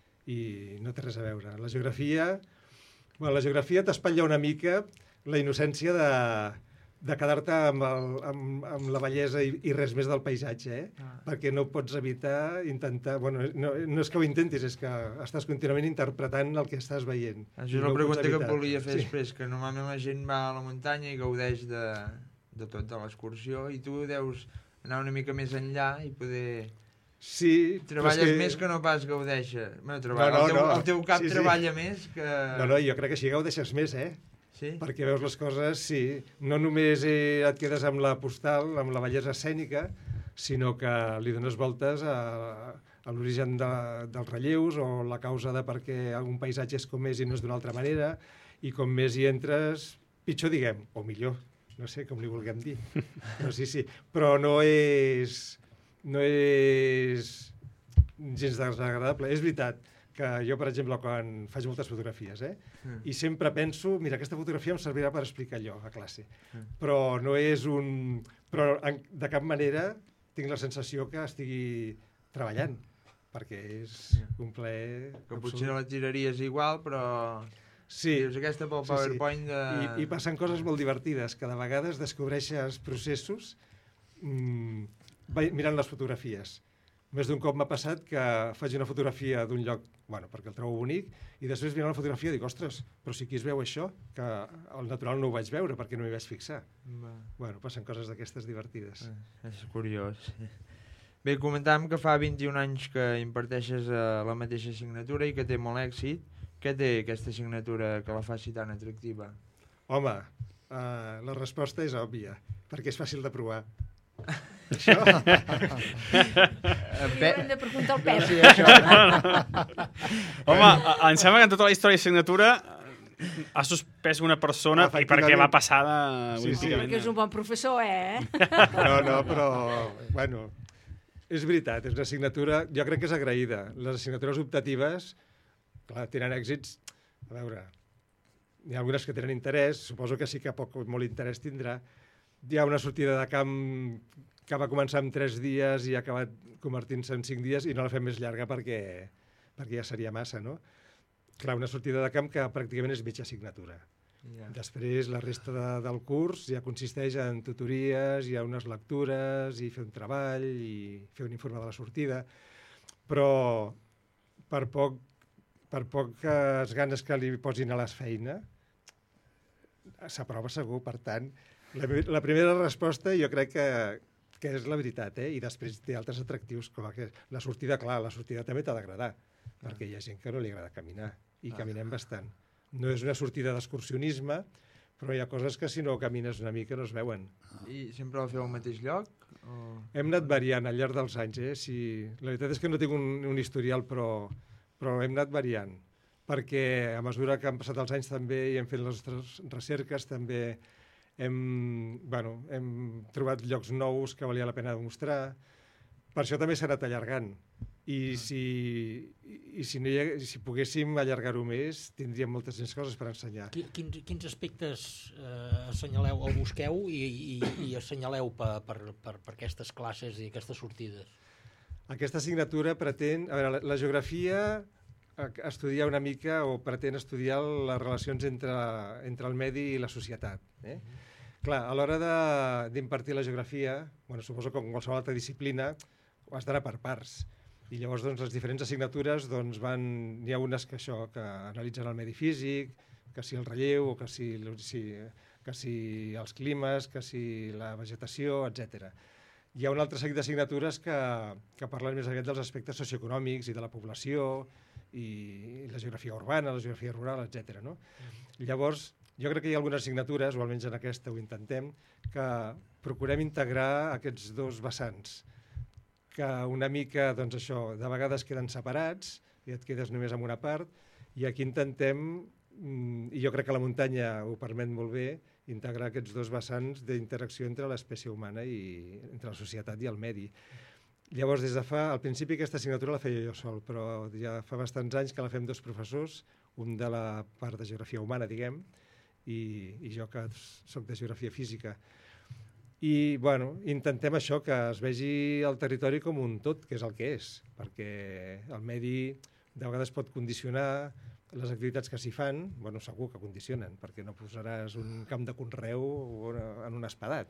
I no té res a veure. La geografia, bueno, la geografia t'espatlla una mica la innocència de, de quedar-te amb, el, amb, amb la bellesa i, i res més del paisatge, eh? Ah. Perquè no pots evitar intentar... Bueno, no, no és que ho intentis, és que estàs contínuament interpretant el que estàs veient. Això és la no pregunta que et volia fer sí. després, que normalment la gent va a la muntanya i gaudeix de, de tot, de l'excursió, i tu deus anar una mica més enllà i poder... Sí, treballes que... més que no pas gaudeixes. Bueno, treballa... no, no, el, teu, no. el teu cap sí, treballa sí. més que... No, no, jo crec que així gaudeixes més, eh? Sí? Perquè veus les coses, sí. No només eh, et quedes amb la postal, amb la bellesa escènica, sinó que li dones voltes a, a l'origen de, dels relleus o la causa de per què un paisatge és com és i no és d'una altra manera, i com més hi entres, pitjor diguem, o millor, no sé com li vulguem dir. Però sí, sí. Però no és... no és gens desagradable. És veritat que jo, per exemple, quan faig moltes fotografies, eh, mm. i sempre penso, mira, aquesta fotografia em servirà per explicar allò a classe. Mm. Però no és un... Però de cap manera tinc la sensació que estigui treballant, perquè és un plaer... Que absolut. Potser la tiraries igual, però... Sí. Dius, aquesta pel PowerPoint sí, sí. de... I, I passen coses molt divertides, que de vegades descobreixes processos mmm, mirant les fotografies. Més d'un cop m'ha passat que faig una fotografia d'un lloc, bueno, perquè el trobo bonic, i després mirant la fotografia dic, ostres, però si aquí es veu això, que al natural no ho vaig veure perquè no m'hi vaig fixar. Va. Bueno, passen coses d'aquestes divertides. Ah, és curiós. Bé, comentàvem que fa vint-i-un anys que imparteixes a la mateixa assignatura i que té molt èxit. Què té aquesta assignatura que la faci tan atractiva? Home, uh, la resposta és òbvia, perquè és fàcil de provar. Això? Bé... Hem de preguntar al Pep. Sí, això. Home, em sembla que en tota la història d'assignatura ha suspès una persona i perquè va passar de... Sí, sí. Perquè és un bon professor, eh? No, no, però... Bueno, és veritat, és una assignatura... Jo crec que és agraïda. Les assignatures optatives, clar, tenen èxits... A veure, hi ha algunes que tenen interès, suposo que sí que poc molt interès tindrà. Hi ha una sortida de camp que va començar en tres dies i ha acabat convertint-se en cinc dies i no la fem més llarga perquè, perquè ja seria massa, no? Clar, una sortida de camp que pràcticament és mitja assignatura. Yeah. Després, la resta de, del curs ja consisteix en tutories, hi ha unes lectures i fer un treball i fer un informe de la sortida, però per poc, per poques ganes que li posin a les feina, s'aprova segur, per tant, la, la primera resposta jo crec que, que és la veritat, eh? I després té altres atractius, com que la sortida, clar, la sortida també t'ha d'agradar, ah. perquè hi ha gent que no li agrada caminar, i ah. caminem bastant. No és una sortida d'excursionisme, però hi ha coses que si no camines una mica no es veuen. Ah. I sempre la feu al mateix lloc? O... Hem anat variant al llarg dels anys, eh? Si... La veritat és que no tinc un, un historial, però, però hem anat variant, perquè a mesura que han passat els anys també i hem fet les nostres recerques, també hem, bueno, hem trobat llocs nous que valia la pena demostrar. Per això també s'ha anat allargant. I si, i si, no hi ha, si poguéssim allargar-ho més, tindríem moltes més coses per ensenyar. Quins, quins aspectes eh, assenyaleu o busqueu i, i, i assenyaleu per, per, per, per aquestes classes i aquestes sortides? Aquesta assignatura pretén... A veure, la, la geografia estudiar una mica o pretén estudiar les relacions entre, entre el medi i la societat. Eh? Mm. Clar, a l'hora d'impartir la geografia, bueno, suposo que com qualsevol altra disciplina, has d'anar per parts. I llavors doncs, les diferents assignatures doncs, van... N'hi ha unes que això que analitzen el medi físic, que si el relleu, o que si, si, que si els climes, que si la vegetació, etcètera. Hi ha un altre seguit d'assignatures que, que parlen més aviat dels aspectes socioeconòmics i de la població, i la geografia urbana, la geografia rural, etcètera. No? Llavors, jo crec que hi ha algunes assignatures, o almenys en aquesta ho intentem, que procurem integrar aquests dos vessants, que una mica, doncs això, de vegades queden separats i et quedes només amb una part, i aquí intentem, i jo crec que la muntanya ho permet molt bé, integrar aquests dos vessants d'interacció entre l'espècie humana i entre la societat i el medi. Llavors, des de fa... Al principi aquesta assignatura la feia jo sol, però ja fa bastants anys que la fem dos professors, un de la part de geografia humana, diguem, i, i jo que soc de geografia física. I, bueno, intentem això, que es vegi el territori com un tot, que és el que és, perquè el medi de vegades pot condicionar les activitats que s'hi fan, bueno, segur que condicionen, perquè no posaràs un camp de conreu en un espadat.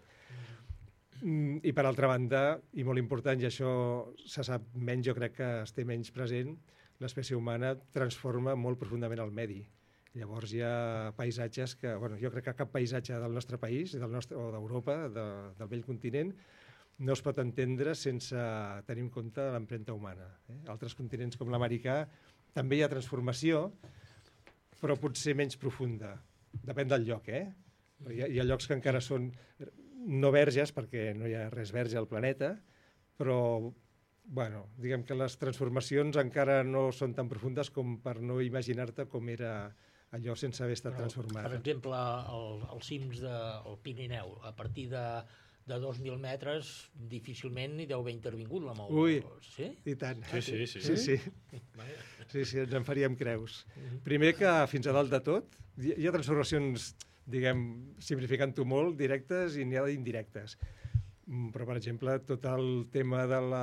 I per altra banda, i molt important, i això se sap menys, jo crec que es té menys present, l'espècie humana transforma molt profundament el medi. Llavors hi ha paisatges que, bueno, jo crec que cap paisatge del nostre país, del nostre, o d'Europa, de, del vell continent, no es pot entendre sense tenir en compte l'empremta humana. Eh? Altres continents com l'americà també hi ha transformació, però potser menys profunda. Depèn del lloc, eh? Hi ha, hi ha llocs que encara són no verges, perquè no hi ha res verge al planeta, però, bueno, diguem que les transformacions encara no són tan profundes com per no imaginar-te com era allò sense haver estat transformat. Per exemple, el, els cims del Pirineu, a partir de, de dos mil metres, difícilment hi deu haver intervingut la mou. Ui, sí? I tant. Sí, sí, sí. Sí, sí. Sí, sí, ens en faríem creus. Primer que fins a dalt de tot, hi ha transformacions, diguem, simplificant-ho molt, directes i n'hi ha d'indirectes. Però, per exemple, tot el tema de la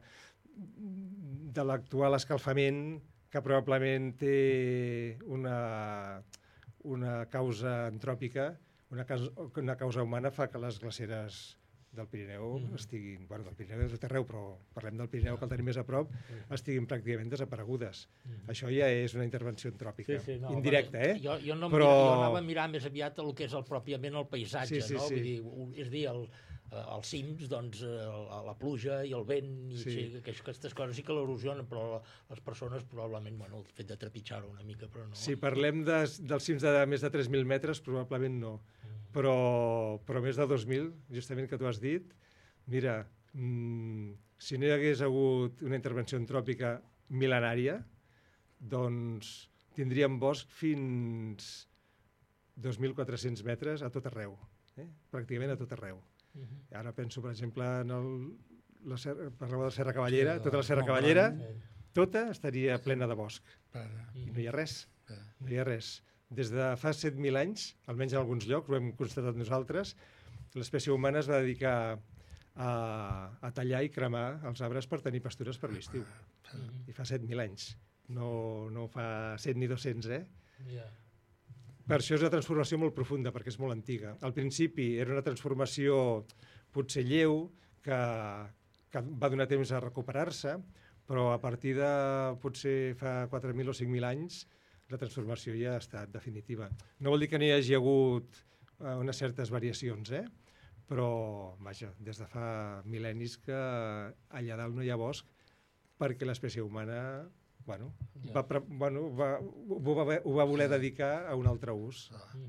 de l'actual escalfament, que probablement té una, una causa antròpica, una causa, una causa humana, fa que les glaceres del Pirineu mm. estiguin, bueno, del Pirineu de tot arreu, però parlem del Pirineu, que el tenim més a prop, estiguin pràcticament desaparegudes. Mm. Això ja és una intervenció antròpica, sí, sí, no, indirecta, eh? Jo, jo, no però... mira, jo anava a mirar més aviat el que és el, pròpiament el paisatge, sí, sí, no? Sí. Vull dir, és dir, el, els cims, doncs, la pluja i el vent, i sí. Sí, aquestes coses sí que l'erosionen, però les persones probablement, bueno, el fet de trepitjar-ho una mica, però no... Si parlem de, dels cims de més de tres mil metres, probablement no. Però, però més de dos mil, justament que tu has dit, mira, mmm, si no hi hagués hagut una intervenció antròpica mil·lenària, doncs tindríem bosc fins dos mil quatre-cents metres a tot arreu, eh? Pràcticament a tot arreu. Uh-huh. Ara penso, per exemple, en el, la serra, parlàvem de la Serra Cavallera, sí, tota la Serra no, Cavallera, no. Tota estaria plena de bosc. Para. I no hi ha res, Para. no hi ha res. Des de fa set mil anys, almenys en alguns llocs, ho hem constatat nosaltres, l'espècie humana es va dedicar a, a tallar i cremar els arbres per tenir pastures per l'estiu. I fa set mil anys. No, no fa cent ni dos-cents, eh? Yeah. Per això és una transformació molt profunda, perquè és molt antiga. Al principi era una transformació potser lleu, que, que va donar temps a recuperar-se, però a partir de potser fa quatre mil o cinc mil anys la transformació ja ha estat definitiva. No vol dir que n'hi hagi hagut uh, unes certes variacions, eh? Però, vaja, des de fa mil·lennis que allà dalt no hi ha bosc perquè l'espècie humana, bueno, ja. va, bueno va, ho, va, ho va voler dedicar a un altre ús.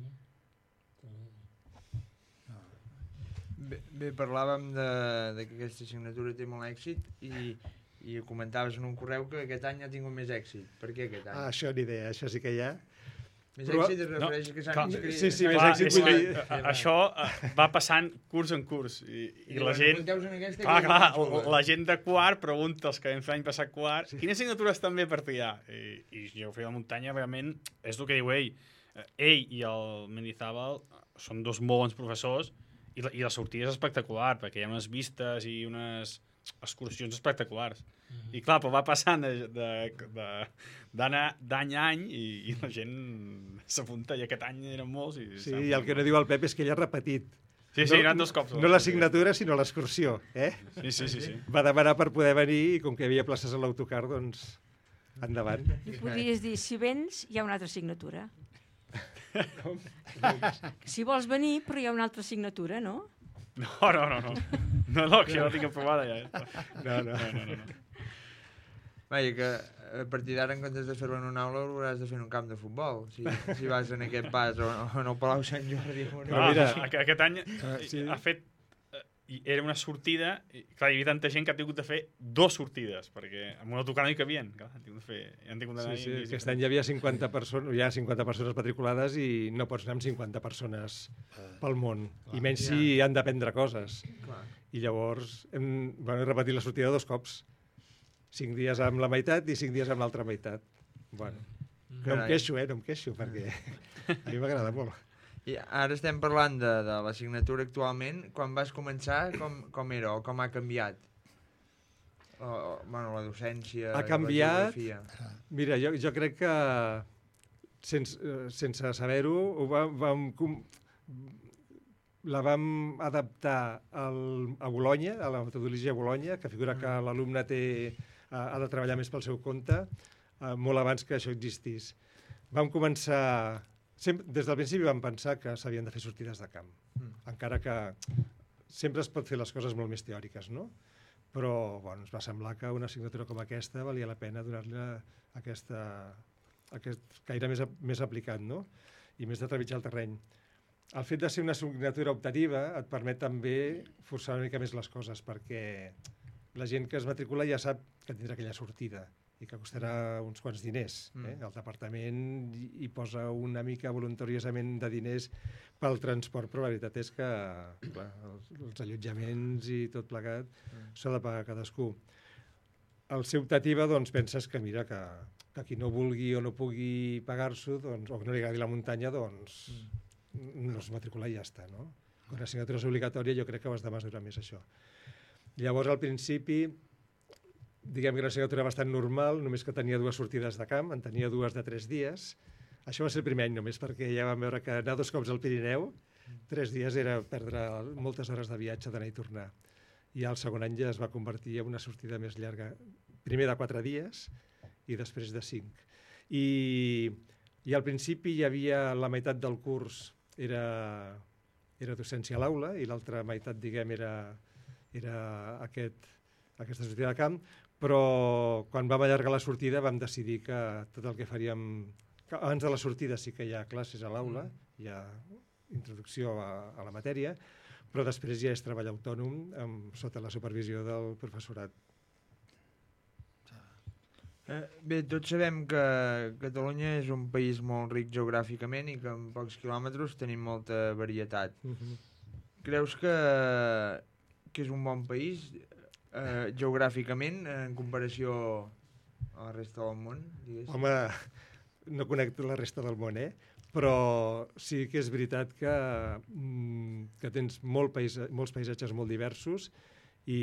Bé, bé parlàvem de, de que aquesta assignatura té molt èxit i i comentaves en un correu que aquest any ha tingut més èxit. Per què aquest any? Ah, això ni idea, això sí que hi ha. Més Però... èxit es refereix no, que s'han inscrit... Sí, sí, més clar, èxit vull dir... A, això va passant curs en curs. I, i, I la gent... En aquesta, clar, clar, la, la gent de quart pregunta als que vam fer l'any passat quart sí. Quines assignatures també per triar? I, i geografia de muntanya realment és el que diu ell. Ell i el Mendizábal són dos molt bons professors i la, i la sortida és espectacular perquè hi ha unes vistes i unes excursions espectaculars. I clar, però va passant d'any a any i, i la gent s'apunta i aquest any eren molts. I sí, i el que no diu el Pep és que ell ha repetit. Sí, sí, no, eren dos cops. No l'assignatura, sinó l'excursió, eh? Sí, sí, sí, sí. Va demanar per poder venir i com que hi havia places a l'autocar, doncs endavant. I podries dir, si vens, hi ha una altra assignatura. Si vols venir, però hi ha una altra assignatura, no? No, no, no, no. No, no, que ja la tinc aprovada ja. No, no. no, no, no. Vaja, que a partir d'ara, en comptes de fer-ho en una aula, ho hauràs de fer en un camp de futbol, si, si vas en aquest pas, o, o en el Palau Sant Jordi. O no. Ah, mira, aquest any uh, sí. ha fet... Uh, era una sortida, i, clar, hi havia tanta gent que ha tingut de fer dues sortides, perquè amb una autocar no hi cabien. Clar, han tingut de fer... Han tingut sí, sí, i, aquest any hi havia cinquanta persones, hi ha cinquanta persones matriculades i no pots anar amb cinquanta persones pel món, clar, i menys ja. si han d'aprendre coses. Clar. I llavors hem, bueno, he repetit la sortida dos cops. Cinc dies amb la meitat i cinc dies amb l'altra meitat. Bueno, no em queixo, eh? No em queixo, perquè a mi m'agrada molt. I ara estem parlant de, de l'assignatura actualment. Quan vas començar, com, com era o com ha canviat? O, o, bueno, la docència, ha canviat, la geografia. Mira, jo, jo crec que sense, sense saber-ho ho vam, vam, la vam adaptar al, a Bolonya, a la metodologia Bolonya, que figura que l'alumne té ha de treballar més pel seu compte, eh, molt abans que això existís. Vam començar... Sempre, des del principi vam pensar que s'havien de fer sortides de camp, mm. encara que sempre es pot fer les coses molt més teòriques, no? Però bueno, ens va semblar que una assignatura com aquesta valia la pena donar-li aquesta, aquest caire més, més aplicat, no? I més de trepitjar el terreny. El fet de ser una assignatura optativa et permet també forçar una mica més les coses, perquè la gent que es matricula ja sap que tindrà aquella sortida i que costarà uns quants diners. Eh? El departament hi posa una mica voluntariosament de diners pel transport, però la veritat és que clar, els, els allotjaments i tot plegat s'ha de pagar cadascú. Al ser optativa, doncs, penses que mira que, que qui no vulgui o no pugui pagar-s'ho, doncs, o que no li agradi la muntanya, doncs mm. no es matricula i ja està, no? Quan l'assignatura és obligatòria jo crec que ho has de mesurar més això. Llavors, al principi, diguem que era una assignatura bastant normal, només que tenia dues sortides de camp, en tenia dues de tres dies. Això va ser el primer any només, perquè ja vam veure que anar dos cops al Pirineu, tres dies era perdre moltes hores de viatge, d'anar i tornar. I al segon any ja es va convertir en una sortida més llarga, primer de quatre dies i després de cinc. I, i al principi hi havia la meitat del curs era, era docència a l'aula i l'altra meitat, diguem, era... era aquest, aquesta sortida de camp, però quan vam allargar la sortida vam decidir que tot el que faríem... Que abans de la sortida sí que hi ha classes a l'aula, hi ha introducció a, a la matèria, però després ja és treball autònom amb, sota la supervisió del professorat. Eh, bé, tots sabem que Catalunya és un país molt ric geogràficament i que en pocs quilòmetres tenim molta varietat. Uh-huh. Creus que... que és un bon país eh, geogràficament en comparació a la resta del món, diguéssim? Home, no conec la resta del món, eh? Però sí que és veritat que, mm, que tens molt paisa, molts paisatges molt diversos i,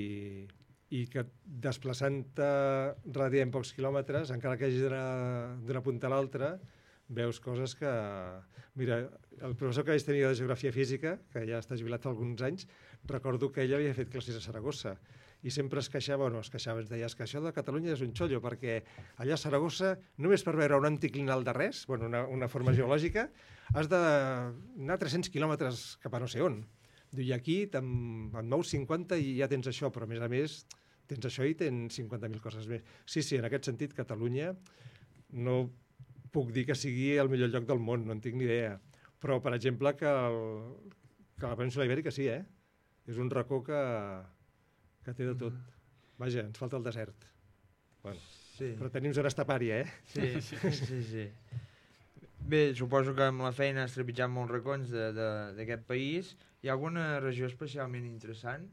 i que desplaçant-te ràdio en pocs quilòmetres, encara que hagis d'anar d'una punta a l'altra, veus coses que... Mira, el professor que vaig tenir de Geografia Física, que ja està jubilat fa alguns anys, recordo que ell havia fet classes a Saragossa i sempre es queixava, no, es queixava, es deia, és que això de Catalunya és un xollo, perquè allà a Saragossa, només per veure un anticlinal de res, bueno, una, una forma geològica, has d'anar tres-cents quilòmetres cap a no sé on. I aquí et mous cinquanta i ja tens això, però a més a més tens això i tens cinquanta mil coses més. Sí, sí, en aquest sentit, Catalunya no puc dir que sigui el millor lloc del món, no en tinc ni idea. Però, per exemple, que, el, que la península Ibèrica sí, eh? És un racó que, que té de tot. Vaja, ens falta el desert. Bueno, sí. Però tenim zona estepària, eh? Sí, sí, sí, sí. Bé, suposo que amb la feina has trepitjat molts racons d'aquest país. Hi ha alguna regió especialment interessant?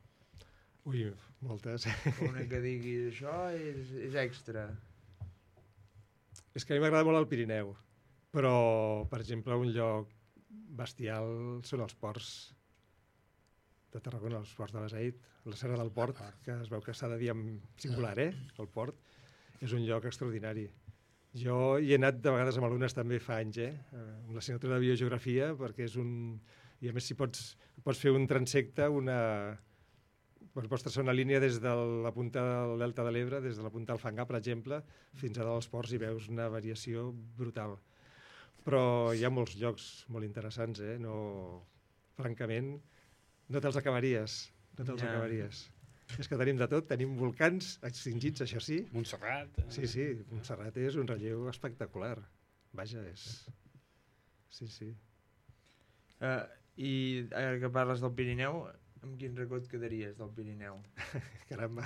Ui, moltes. Una que diguis, això és, és extra. És que a mi m'agrada molt el Pirineu, però, per exemple, un lloc bestial són els ports de Tarragona, els ports de Beseit, la Serra del Port, que es veu que s'ha de dir en singular, eh? El port és un lloc extraordinari. Jo hi he anat de vegades amb alumnes també fa anys, eh? Amb l'assignatura de biogeografia, perquè és un... I a més si pots, pots fer un transecte, una... Pots traçar una línia des de la punta del Delta de l'Ebre, des de la punta del Fangar, per exemple, fins a dalt dels ports i veus una variació brutal. Però hi ha molts llocs molt interessants, eh? No, francament, no te'ls acabaries, no te'ls Ja. acabaries. És que tenim de tot, tenim volcans extingits, això sí. Montserrat. Eh? Sí, sí, Montserrat és un relleu espectacular. Vaja, és... Sí, sí. Uh, I ara que parles del Pirineu, amb quin record quedaries del Pirineu? Caramba.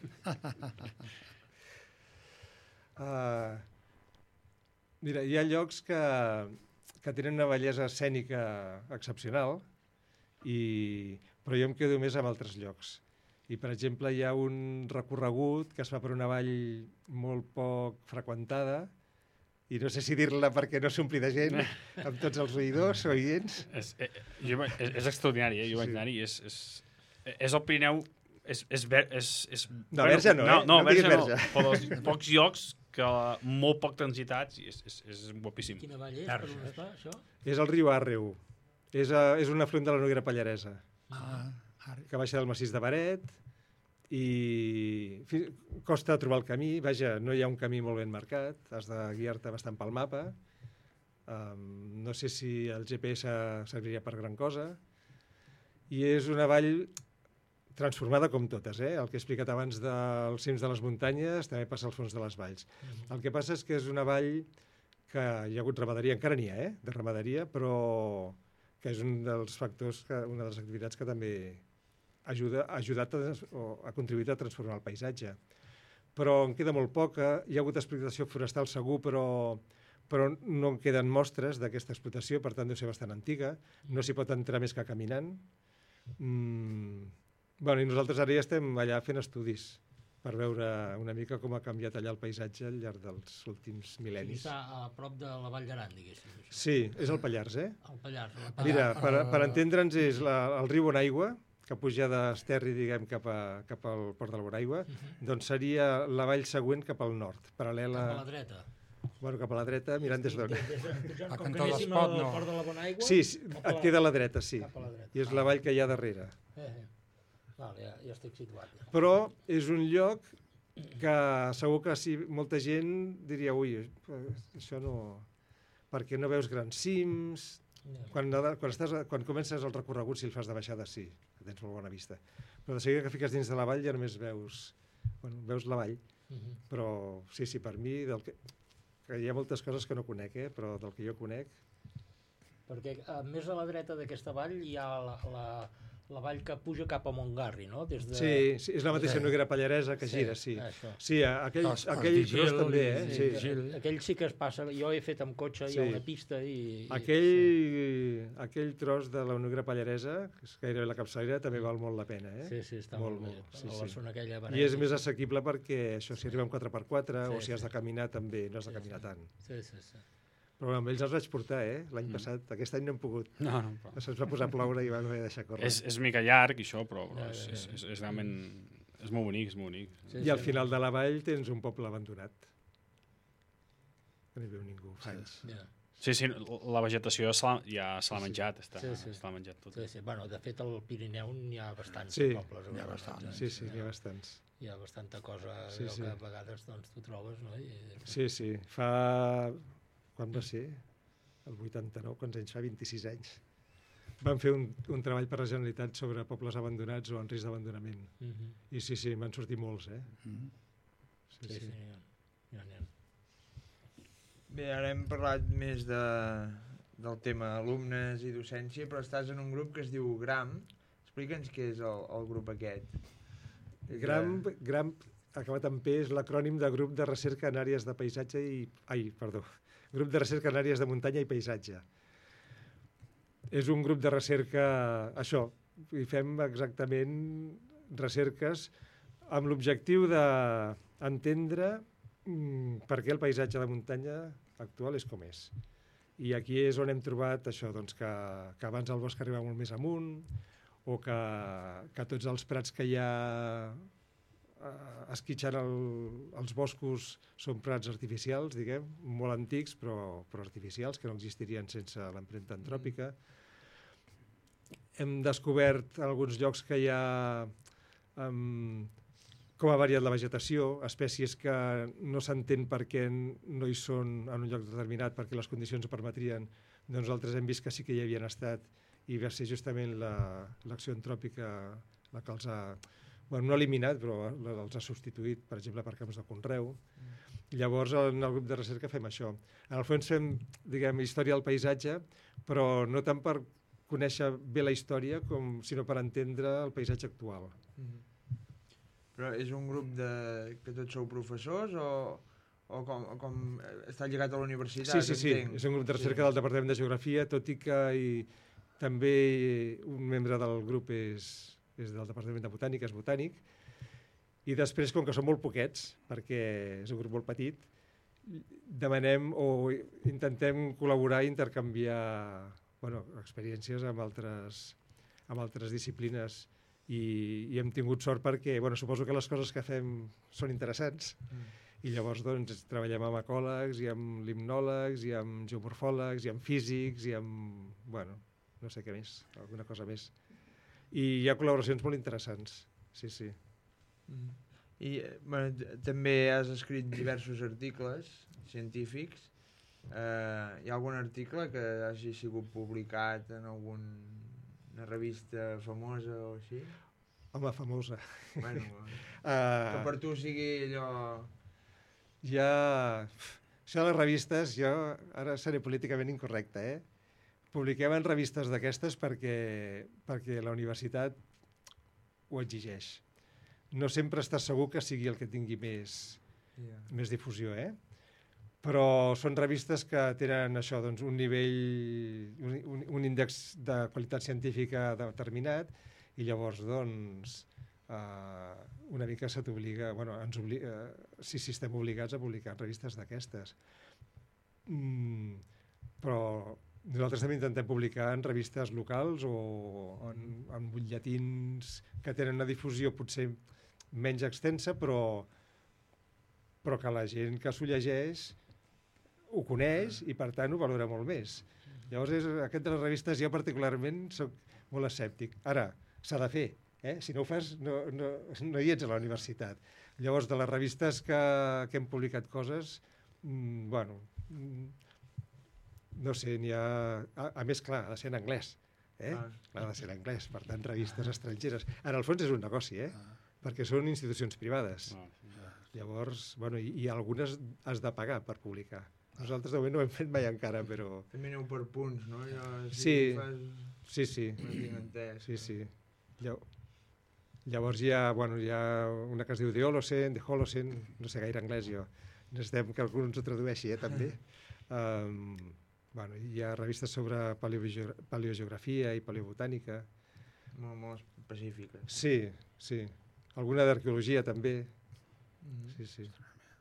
uh, mira, hi ha llocs que, que tenen una bellesa escènica excepcional, i, però jo em quedo més amb altres llocs. I, per exemple, hi ha un recorregut que es fa per una vall molt poc freqüentada, i no sé si dir-la perquè no s'ompli de gent, amb tots els oïdors o oients. És, eh, jo, és, és extraordinari, eh? Jo vaig Sí. anar-hi, és, és, és el Pirineu, és, és, ver, és, és No, verge no, eh? no, no, No em diguis verge no, verge. però dels pocs llocs que molt poc transitats i és, és, és guapíssim. Quina vall és? Per on està, això? És el riu Àrreu. És, a, és un afluent de la Noguera Pallaresa, Ah, ara. que baixa del massís de Baret, i fi, costa trobar el camí. Vaja, no hi ha un camí molt ben marcat, has de guiar-te bastant pel mapa. Um, no sé si el G P S serviria per gran cosa. I és una vall transformada com totes, eh? El que he explicat abans dels cims de les muntanyes també passa al fons de les valls. El que passa és que és una vall que hi ha hagut ramaderia, encara n'hi ha, eh? De ramaderia, però que és un dels factors, que, una de les activitats que també ajuda, ha ajudat a, o ha contribuït a transformar el paisatge. Però en queda molt poca, hi ha hagut explotació forestal segur, però, però no en queden mostres d'aquesta explotació, per tant deu ser bastant antiga, no s'hi pot entrar més que caminant. Mm, bueno, i nosaltres ara ja estem allà fent estudis per veure una mica com ha canviat allà el paisatge al llarg dels últims I mil·lennis. està a prop de la Vall d'Aran, diguéssim. Això. Sí, és el Pallars, eh? El Pallars. El Mira, Pallars. per, per entendre'ns, és la, el riu Bonaigua, que puja d'Esterri, diguem, cap, a, cap al port de la Bonaigua, doncs seria la vall següent cap al nord, paral·lela... Cap a la dreta. Bueno, cap a la dreta, mirant des d'on. Des de- pujant, A com Cantó que anéssim d'Espot, al no. port de la Bonaigua... Sí, sí, cap a et queda a la dreta, sí. Cap a la dreta. I és la vall que hi ha darrere. Eh, eh. Vale, ja, ja estic situat. Ja. Però és un lloc que segur que si molta gent diria, ui, això no... Perquè no veus grans cims... Ja. Quan, quan, estàs, quan comences el recorregut, si el fas de baixada, sí, que tens molt bona vista. Però de seguida que fiques dins de la vall ja només veus, bueno, veus la vall. Mhm. Però sí, sí, per mi, del que, que hi ha moltes coses que no conec, eh? Però del que jo conec... Perquè a més a la dreta d'aquesta vall hi ha la, la, la vall que puja cap a Montgarri, no? Des de... Sí, sí, és la mateixa Noguera Pallaresa que Sí, gira, sí. això. Sí, aquell, Els- els aquell Vigil tros també, eh? i- Sí. Vigil. Aquell sí que es passa, jo he fet amb cotxe, hi ha Sí. una pista i... i Aquell, sí. aquell tros de la Noguera Pallaresa, que és gairebé la capçalera, també val molt la pena, eh? Sí, sí, està molt, molt bé. Sí, A la sí. zona aquella I és més assequible perquè això, si arriba amb quatre per quatre Sí, o si has sí. de caminar també, no has de Sí, caminar sí. tant. Sí, sí, sí. Però amb ells els vaig portar, eh? L'any passat. Aquest any no hem pogut. No, no, però... Se'ns va posar a ploure i vam haver de deixar córrer. És, és mica llarg, això, però, però Ja, és, ja, és, ja. és, és realment... És molt bonic, és molt bonic. Sí, I al sí. final de la vall tens un poble abandonat. Que no hi veu ningú, fa anys. Ja. Sí, sí, la vegetació se l'ha- ja se l'ha menjat, està, Sí, sí. se l'ha menjat tot. Sí, sí. Bueno, de fet, al Pirineu n'hi ha bastants Sí, pobles. n'hi ha bastants. bastants. Sí, sí, n'hi ha bastants. Hi ha bastanta cosa Sí, sí, sí. que a vegades doncs, tu trobes, no? I... Sí, sí. Fa... Quan va ser? El vuitanta-nou, quants anys fa? vint-i-sis anys. Van fer un, un treball per la Generalitat sobre pobles abandonats o en risc d'abandonament. Mm -hmm. I sí, sí, m'han sortit molts, eh? Mm. Sí, Sí, sí, sí. n'hi ha. N'hi ha, n'hi ha. Bé, ara hem parlat més de, del tema alumnes i docència, però estàs en un grup que es diu GRAM. Explica'ns què és el, el grup aquest. GRAM, GRAM, acabat en P, és l'acrònim de Grup de Recerca en Àrees de Paisatge i... Ai, perdó. Grup de Recerca en Àrees de Muntanya i Paisatge. És un grup de recerca, això, i fem exactament recerques amb l'objectiu d'entendre mm, per què el paisatge de muntanya actual és com és. I aquí és on hem trobat això, doncs, que, que abans el bosc arribava molt més amunt, o que, que tots els prats que hi ha eh, esquitxant el, els boscos són prats artificials, diguem, molt antics, però, però artificials, que no existirien sense l'empremta antròpica. Hem descobert alguns llocs que hi ha um, com ha variat la vegetació, espècies que no s'entén per què no hi són en un lloc determinat, perquè les condicions ho permetrien, doncs nosaltres hem vist que sí que hi havien estat, i va ser justament l'acció antròpica la que els ha, bueno, no eliminat, però els ha substituït, per exemple, per camps de conreu. Mm. Llavors, en el grup de recerca fem això. En el fons fem, diguem, història del paisatge, però no tant per conèixer bé la història, com, sinó per entendre el paisatge actual. Mm. Però és un grup de... que tots sou professors o, o com, com està lligat a la universitat? Sí, sí, sí, entenc. És un grup de recerca sí. del Departament de Geografia, tot i que i, també un membre del grup és... és del Departament de Botànica, és botànic, i després, com que som molt poquets, perquè és un grup molt petit, demanem o intentem col·laborar i intercanviar bueno, experiències amb altres, amb altres disciplines, i, i hem tingut sort perquè, bueno, suposo que les coses que fem són interessants, mm. i llavors doncs, treballem amb ecòlegs, i amb limnòlegs, i amb geomorfòlegs, i amb físics, i amb, bueno, no sé què més, alguna cosa més. I hi ha col·laboracions molt interessants, sí, sí. Mm. I bueno, també has escrit diversos articles científics. Eh, hi ha algun article que hagi sigut publicat en alguna revista famosa o així? Home, famosa. Bueno, uh, que per tu sigui allò... Ja... Això de les revistes, jo ara seré políticament incorrecte, eh? Publiquem en revistes d'aquestes perquè, perquè la universitat ho exigeix. No sempre estàs segur que sigui el que tingui més, yeah. més difusió, eh? Però són revistes que tenen això, doncs, un nivell, un, un, un índex de qualitat científica determinat, i llavors, doncs, uh, una mica se t'obliga, bueno, ens obliga, uh, sí, sí, estem obligats a publicar en revistes d'aquestes. Mm, però nosaltres també intentem publicar en revistes locals o en, en butlletins que tenen una difusió potser menys extensa, però, però que la gent que s'ho llegeix ho coneix i per tant ho valora molt més. Llavors, és, aquest de les revistes jo particularment soc molt escèptic. Ara, s'ha de fer, eh? Si no ho fas no, no, no hi ets a la universitat. Llavors, de les revistes que, que hem publicat coses, mmm, bueno... Mmm, no sé, n'hi ha... A, a més, clar, ha de ser en anglès. Eh? Ah. Clar, ha de ser en anglès, per tant, revistes estrangeres. En el fons és un negoci, eh? Ah. Perquè són institucions privades. Ah. Llavors, bueno, i, i algunes has de pagar per publicar. Nosaltres de moment no ho hem fet mai encara, però... També aneu per punts, no? Jo, si sí, fas... sí, sí. No tinc entès. Sí, sí. Llavors hi ha, bueno, hi ha una que es diu The Holocene, The Holocene, no sé gaire anglès jo. Necessitem que algú ens ho tradueixi, eh, també. Um, Bueno, hi ha revistes sobre paleogeografia i paleobotànica. Molt, molt específiques. Sí, sí. Alguna d'arqueologia també. Mm-hmm. Sí, sí.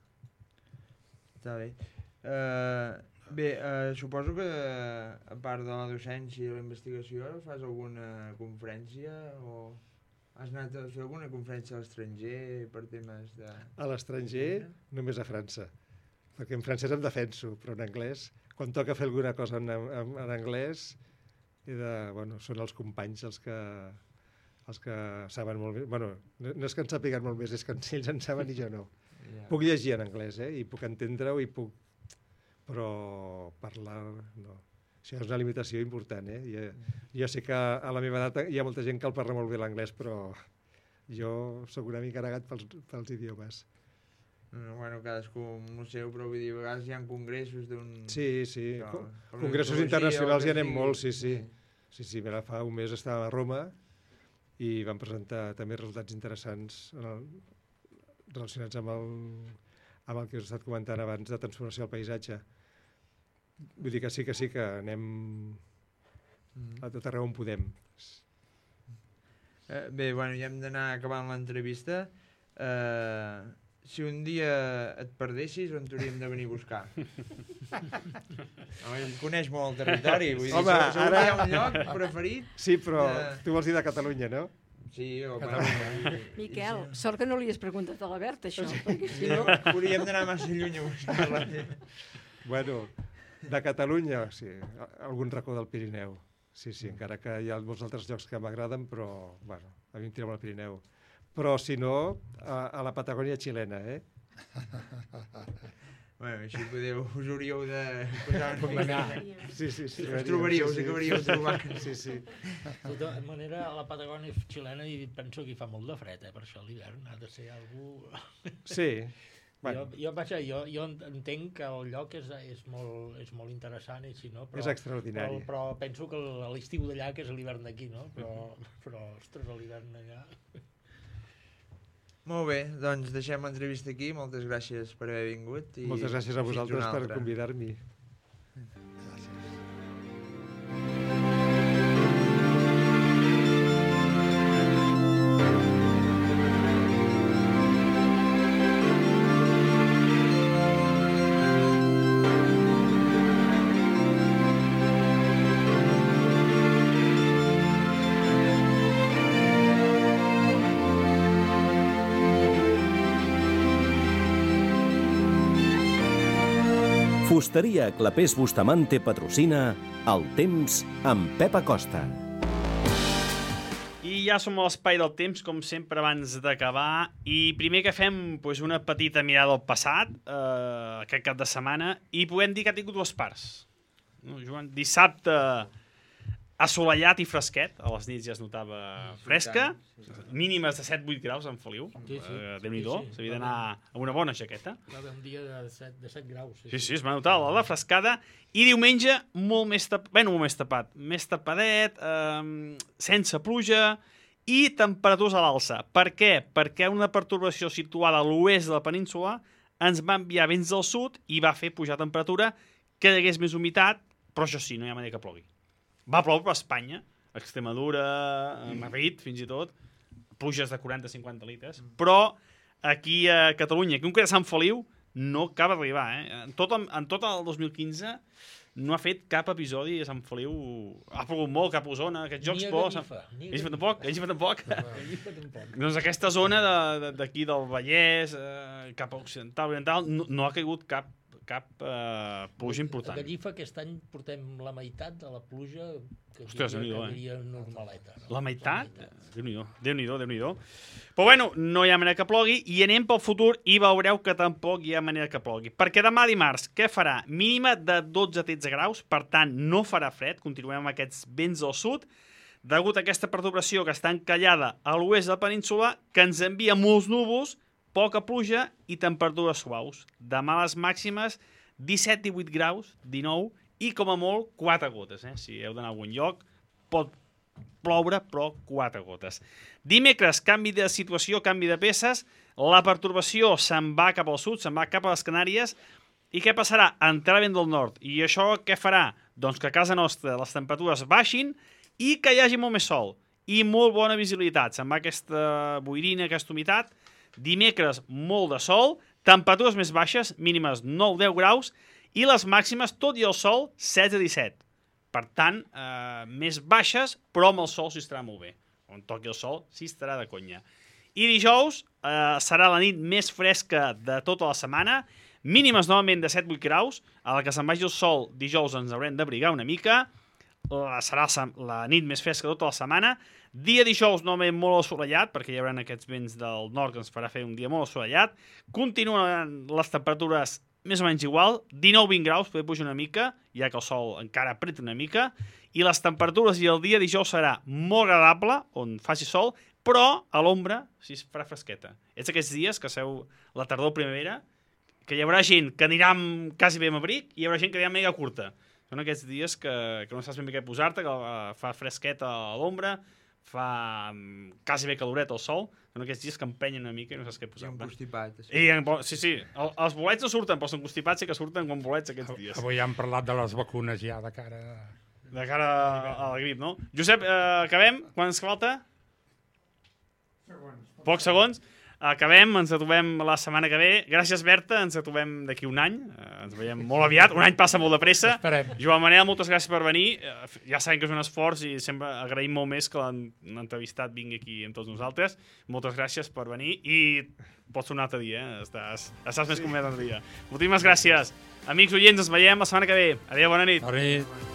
Està bé. Uh, bé, uh, suposo que a part de la docència i la investigació fas alguna conferència o has anat a fer alguna conferència a l'estranger per temes de... A l'estranger només a França, perquè en francès em defenso, però en anglès... Quan toca fer alguna cosa en, en, en anglès, he de, bueno, són els companys els que, els que saben molt més. Bueno, no, no és que en sàpiguen molt més, és que ells en saben i jo no. Yeah. Puc llegir en anglès, eh? I puc entendre-ho, i puc... però parlar... no. Això és una limitació important, eh? Jo, jo sé que a la meva edat hi ha molta gent que el parla molt bé l'anglès, però jo sóc una mica negat pels, pels idiomes. No, bueno, cadascú no sé, però vull dir, a vegades hi ha congressos d'un... Sí, sí, no, congressos internacionals hi anem molt, sí, sí. Sí, sí, mira, fa un mes estava a Roma i vam presentar també resultats interessants en el, relacionats amb el, amb el que us he estat comentant abans de transformació del paisatge. Vull dir que sí, que sí, que anem a tot arreu on podem. Eh, bé, bueno, ja hem d'anar acabant l'entrevista. Eh... Si un dia et perdessis, on t'hauríem de venir a buscar? Home, em coneix molt el territori, vull dir, Home, segur ara... que hi ha un lloc preferit? Sí, però de... tu vols dir de Catalunya, no? Sí, o Catalunya. Miquel, sort que no li has preguntat a la Berta, això, sí. Perquè si no... Hauríem d'anar massa lluny a buscar-la. Bueno, de Catalunya, sí, algun racó del Pirineu. Sí, sí, encara que hi ha molts altres llocs que m'agraden, però, bueno, a mi em tira molt el Pirineu. però si no, a, a la Patagònia xilena, eh? Bueno, així podeu, us hauríeu de posar una mica... Sí, sí, sí. Us trobaríeu, us acabaríeu trobant. Sí, sí. De tota manera, a la Patagònia xilena i penso que hi fa molt de fred, eh? Per això l'hivern ha de ser algú... Sí. Bueno. Jo, jo, vaja, jo, jo entenc que el lloc és, és, molt, és molt interessant, i si no, però, és extraordinari. Però, però penso que l'estiu d'allà, que és l'hivern d'aquí, no? Però, però ostres, l'hivern d'allà... Molt bé, doncs deixem l'entrevista aquí. Moltes gràcies per haver vingut. I moltes gràcies a vosaltres per convidar-m'hi. Fusteria Clapés Bustamante patrocina El Temps amb Pep Acosta. I ja som a l'espai del temps, com sempre, abans d'acabar. I primer que fem pues, una petita mirada al passat, eh, aquest cap de setmana, i podem dir que ha tingut dues parts. No, Joan? Dissabte assolellat i fresquet, a les nits ja es notava fresca, mínimes de set vuit graus en Feliu, sí, sí. eh, Déu-n'hi-do, sí, sí. s'havia d'anar amb una bona jaqueta. Va haver un dia de set, de set graus. Sí, sí, sí, es va notar la frescada, i diumenge molt més tapat, bueno, molt més tapat, més tapadet, eh, sense pluja, i temperatures a l'alça. Per què? Perquè una pertorbació situada a l'oest de la península ens va enviar vents del sud i va fer pujar temperatura, que hi hagués més humitat, però això sí, no hi ha manera que plogui. Va ploure per Espanya, Extremadura, Madrid, fins i tot, pluges de quaranta a cinquanta litres, però aquí a Catalunya, aquí un que de Sant Feliu, no acaba d'arribar. Eh? En, tot, en tot el dos mil quinze no ha fet cap episodi a Sant Feliu. Ha plogut molt cap a Osona, aquests jocs... Ni a Gallifa. Ni a Gallifa tampoc? A Gallifa tampoc? Gallifa tampoc. Doncs aquesta zona d'aquí de, de, del Vallès, eh, cap a occidental, oriental, no, no ha caigut cap cap eh, pluja important. A Gallifa aquest any portem la meitat de la pluja que Ostres, diria, eh? que diria normaleta. No? La meitat? Déu-n'hi-do, Déu-n'hi-do, Déu-n'hi-do. Però bueno, no hi ha manera que plogui i anem pel futur i veureu que tampoc hi ha manera que plogui. Perquè demà dimarts, què farà? Mínima de dotze a tretze graus, per tant, no farà fred, continuem amb aquests vents del sud, degut a aquesta perturbació que està encallada a l'oest de la península, que ens envia molts núvols, poca pluja i temperatures suaus. Demà les màximes, disset a divuit graus, dinou, i com a molt, quatre gotes. Eh? Si heu d'anar a algun lloc, pot ploure, però quatre gotes. Dimecres, canvi de situació, canvi de peces, la pertorbació se'n va cap al sud, se'n va cap a les Canàries, i què passarà? Entrarà vent del nord. I això què farà? Doncs que a casa nostra les temperatures baixin i que hi hagi molt més sol i molt bona visibilitat. Se'n va aquesta boirina, aquesta humitat. Dimecres, molt de sol, temperatures més baixes, mínimes nou a deu graus, i les màximes, tot i el sol, setze a disset. Per tant, eh, més baixes, però amb el sol s'hi estarà molt bé. On toqui el sol, s'hi estarà de conya. I dijous eh, serà la nit més fresca de tota la setmana, mínimes novament de set a vuit graus, a la que se'n vagi el sol, dijous ens haurem d'abrigar una mica, la, serà la nit més fresca de tota la setmana. Dia dijous novament molt assolellat, perquè hi haurà aquests vents del nord que ens farà fer un dia molt assolellat. Continuen les temperatures més o menys igual, dinou a vint graus, poder pujar una mica, ja que el sol encara apreta una mica, i les temperatures i el dia dijous serà molt agradable, on faci sol, però a l'ombra sí es farà fresqueta. És aquests dies que seu la tardor o primavera, que hi haurà gent que anirà amb, quasi bé amb abric i hi haurà gent que anirà amb mega curta. Són aquests dies que, que no saps ben bé què posar-te, que uh, fa fresqueta a l'ombra, fa um, quasi bé caloret al sol, són aquests dies que empenyen una mica i no saps què posar-te. I un constipat. Sí, I, sí, sí. El, els bolets no surten, però són constipats sí que surten com bolets aquests dies. Avui hem parlat de les vacunes ja de cara... De cara a la grip, no? Josep, eh, acabem? Quan ens falta? Segons. Pocs segons. Acabem, ens trobem la setmana que ve. Gràcies, Berta, ens trobem d'aquí un any. Eh, ens veiem molt aviat. Un any passa molt de pressa. Esperem. Joan Manel, moltes gràcies per venir. Eh, ja sabem que és un esforç i sempre agraïm molt més que l'entrevistat vingui aquí amb tots nosaltres. Moltes gràcies per venir i pots tornar un altre dia, eh? Estàs, estàs més sí. convidat un dia. Moltíssimes gràcies. Amics oients, ens veiem la setmana que ve. Adéu, bona nit. Bona nit.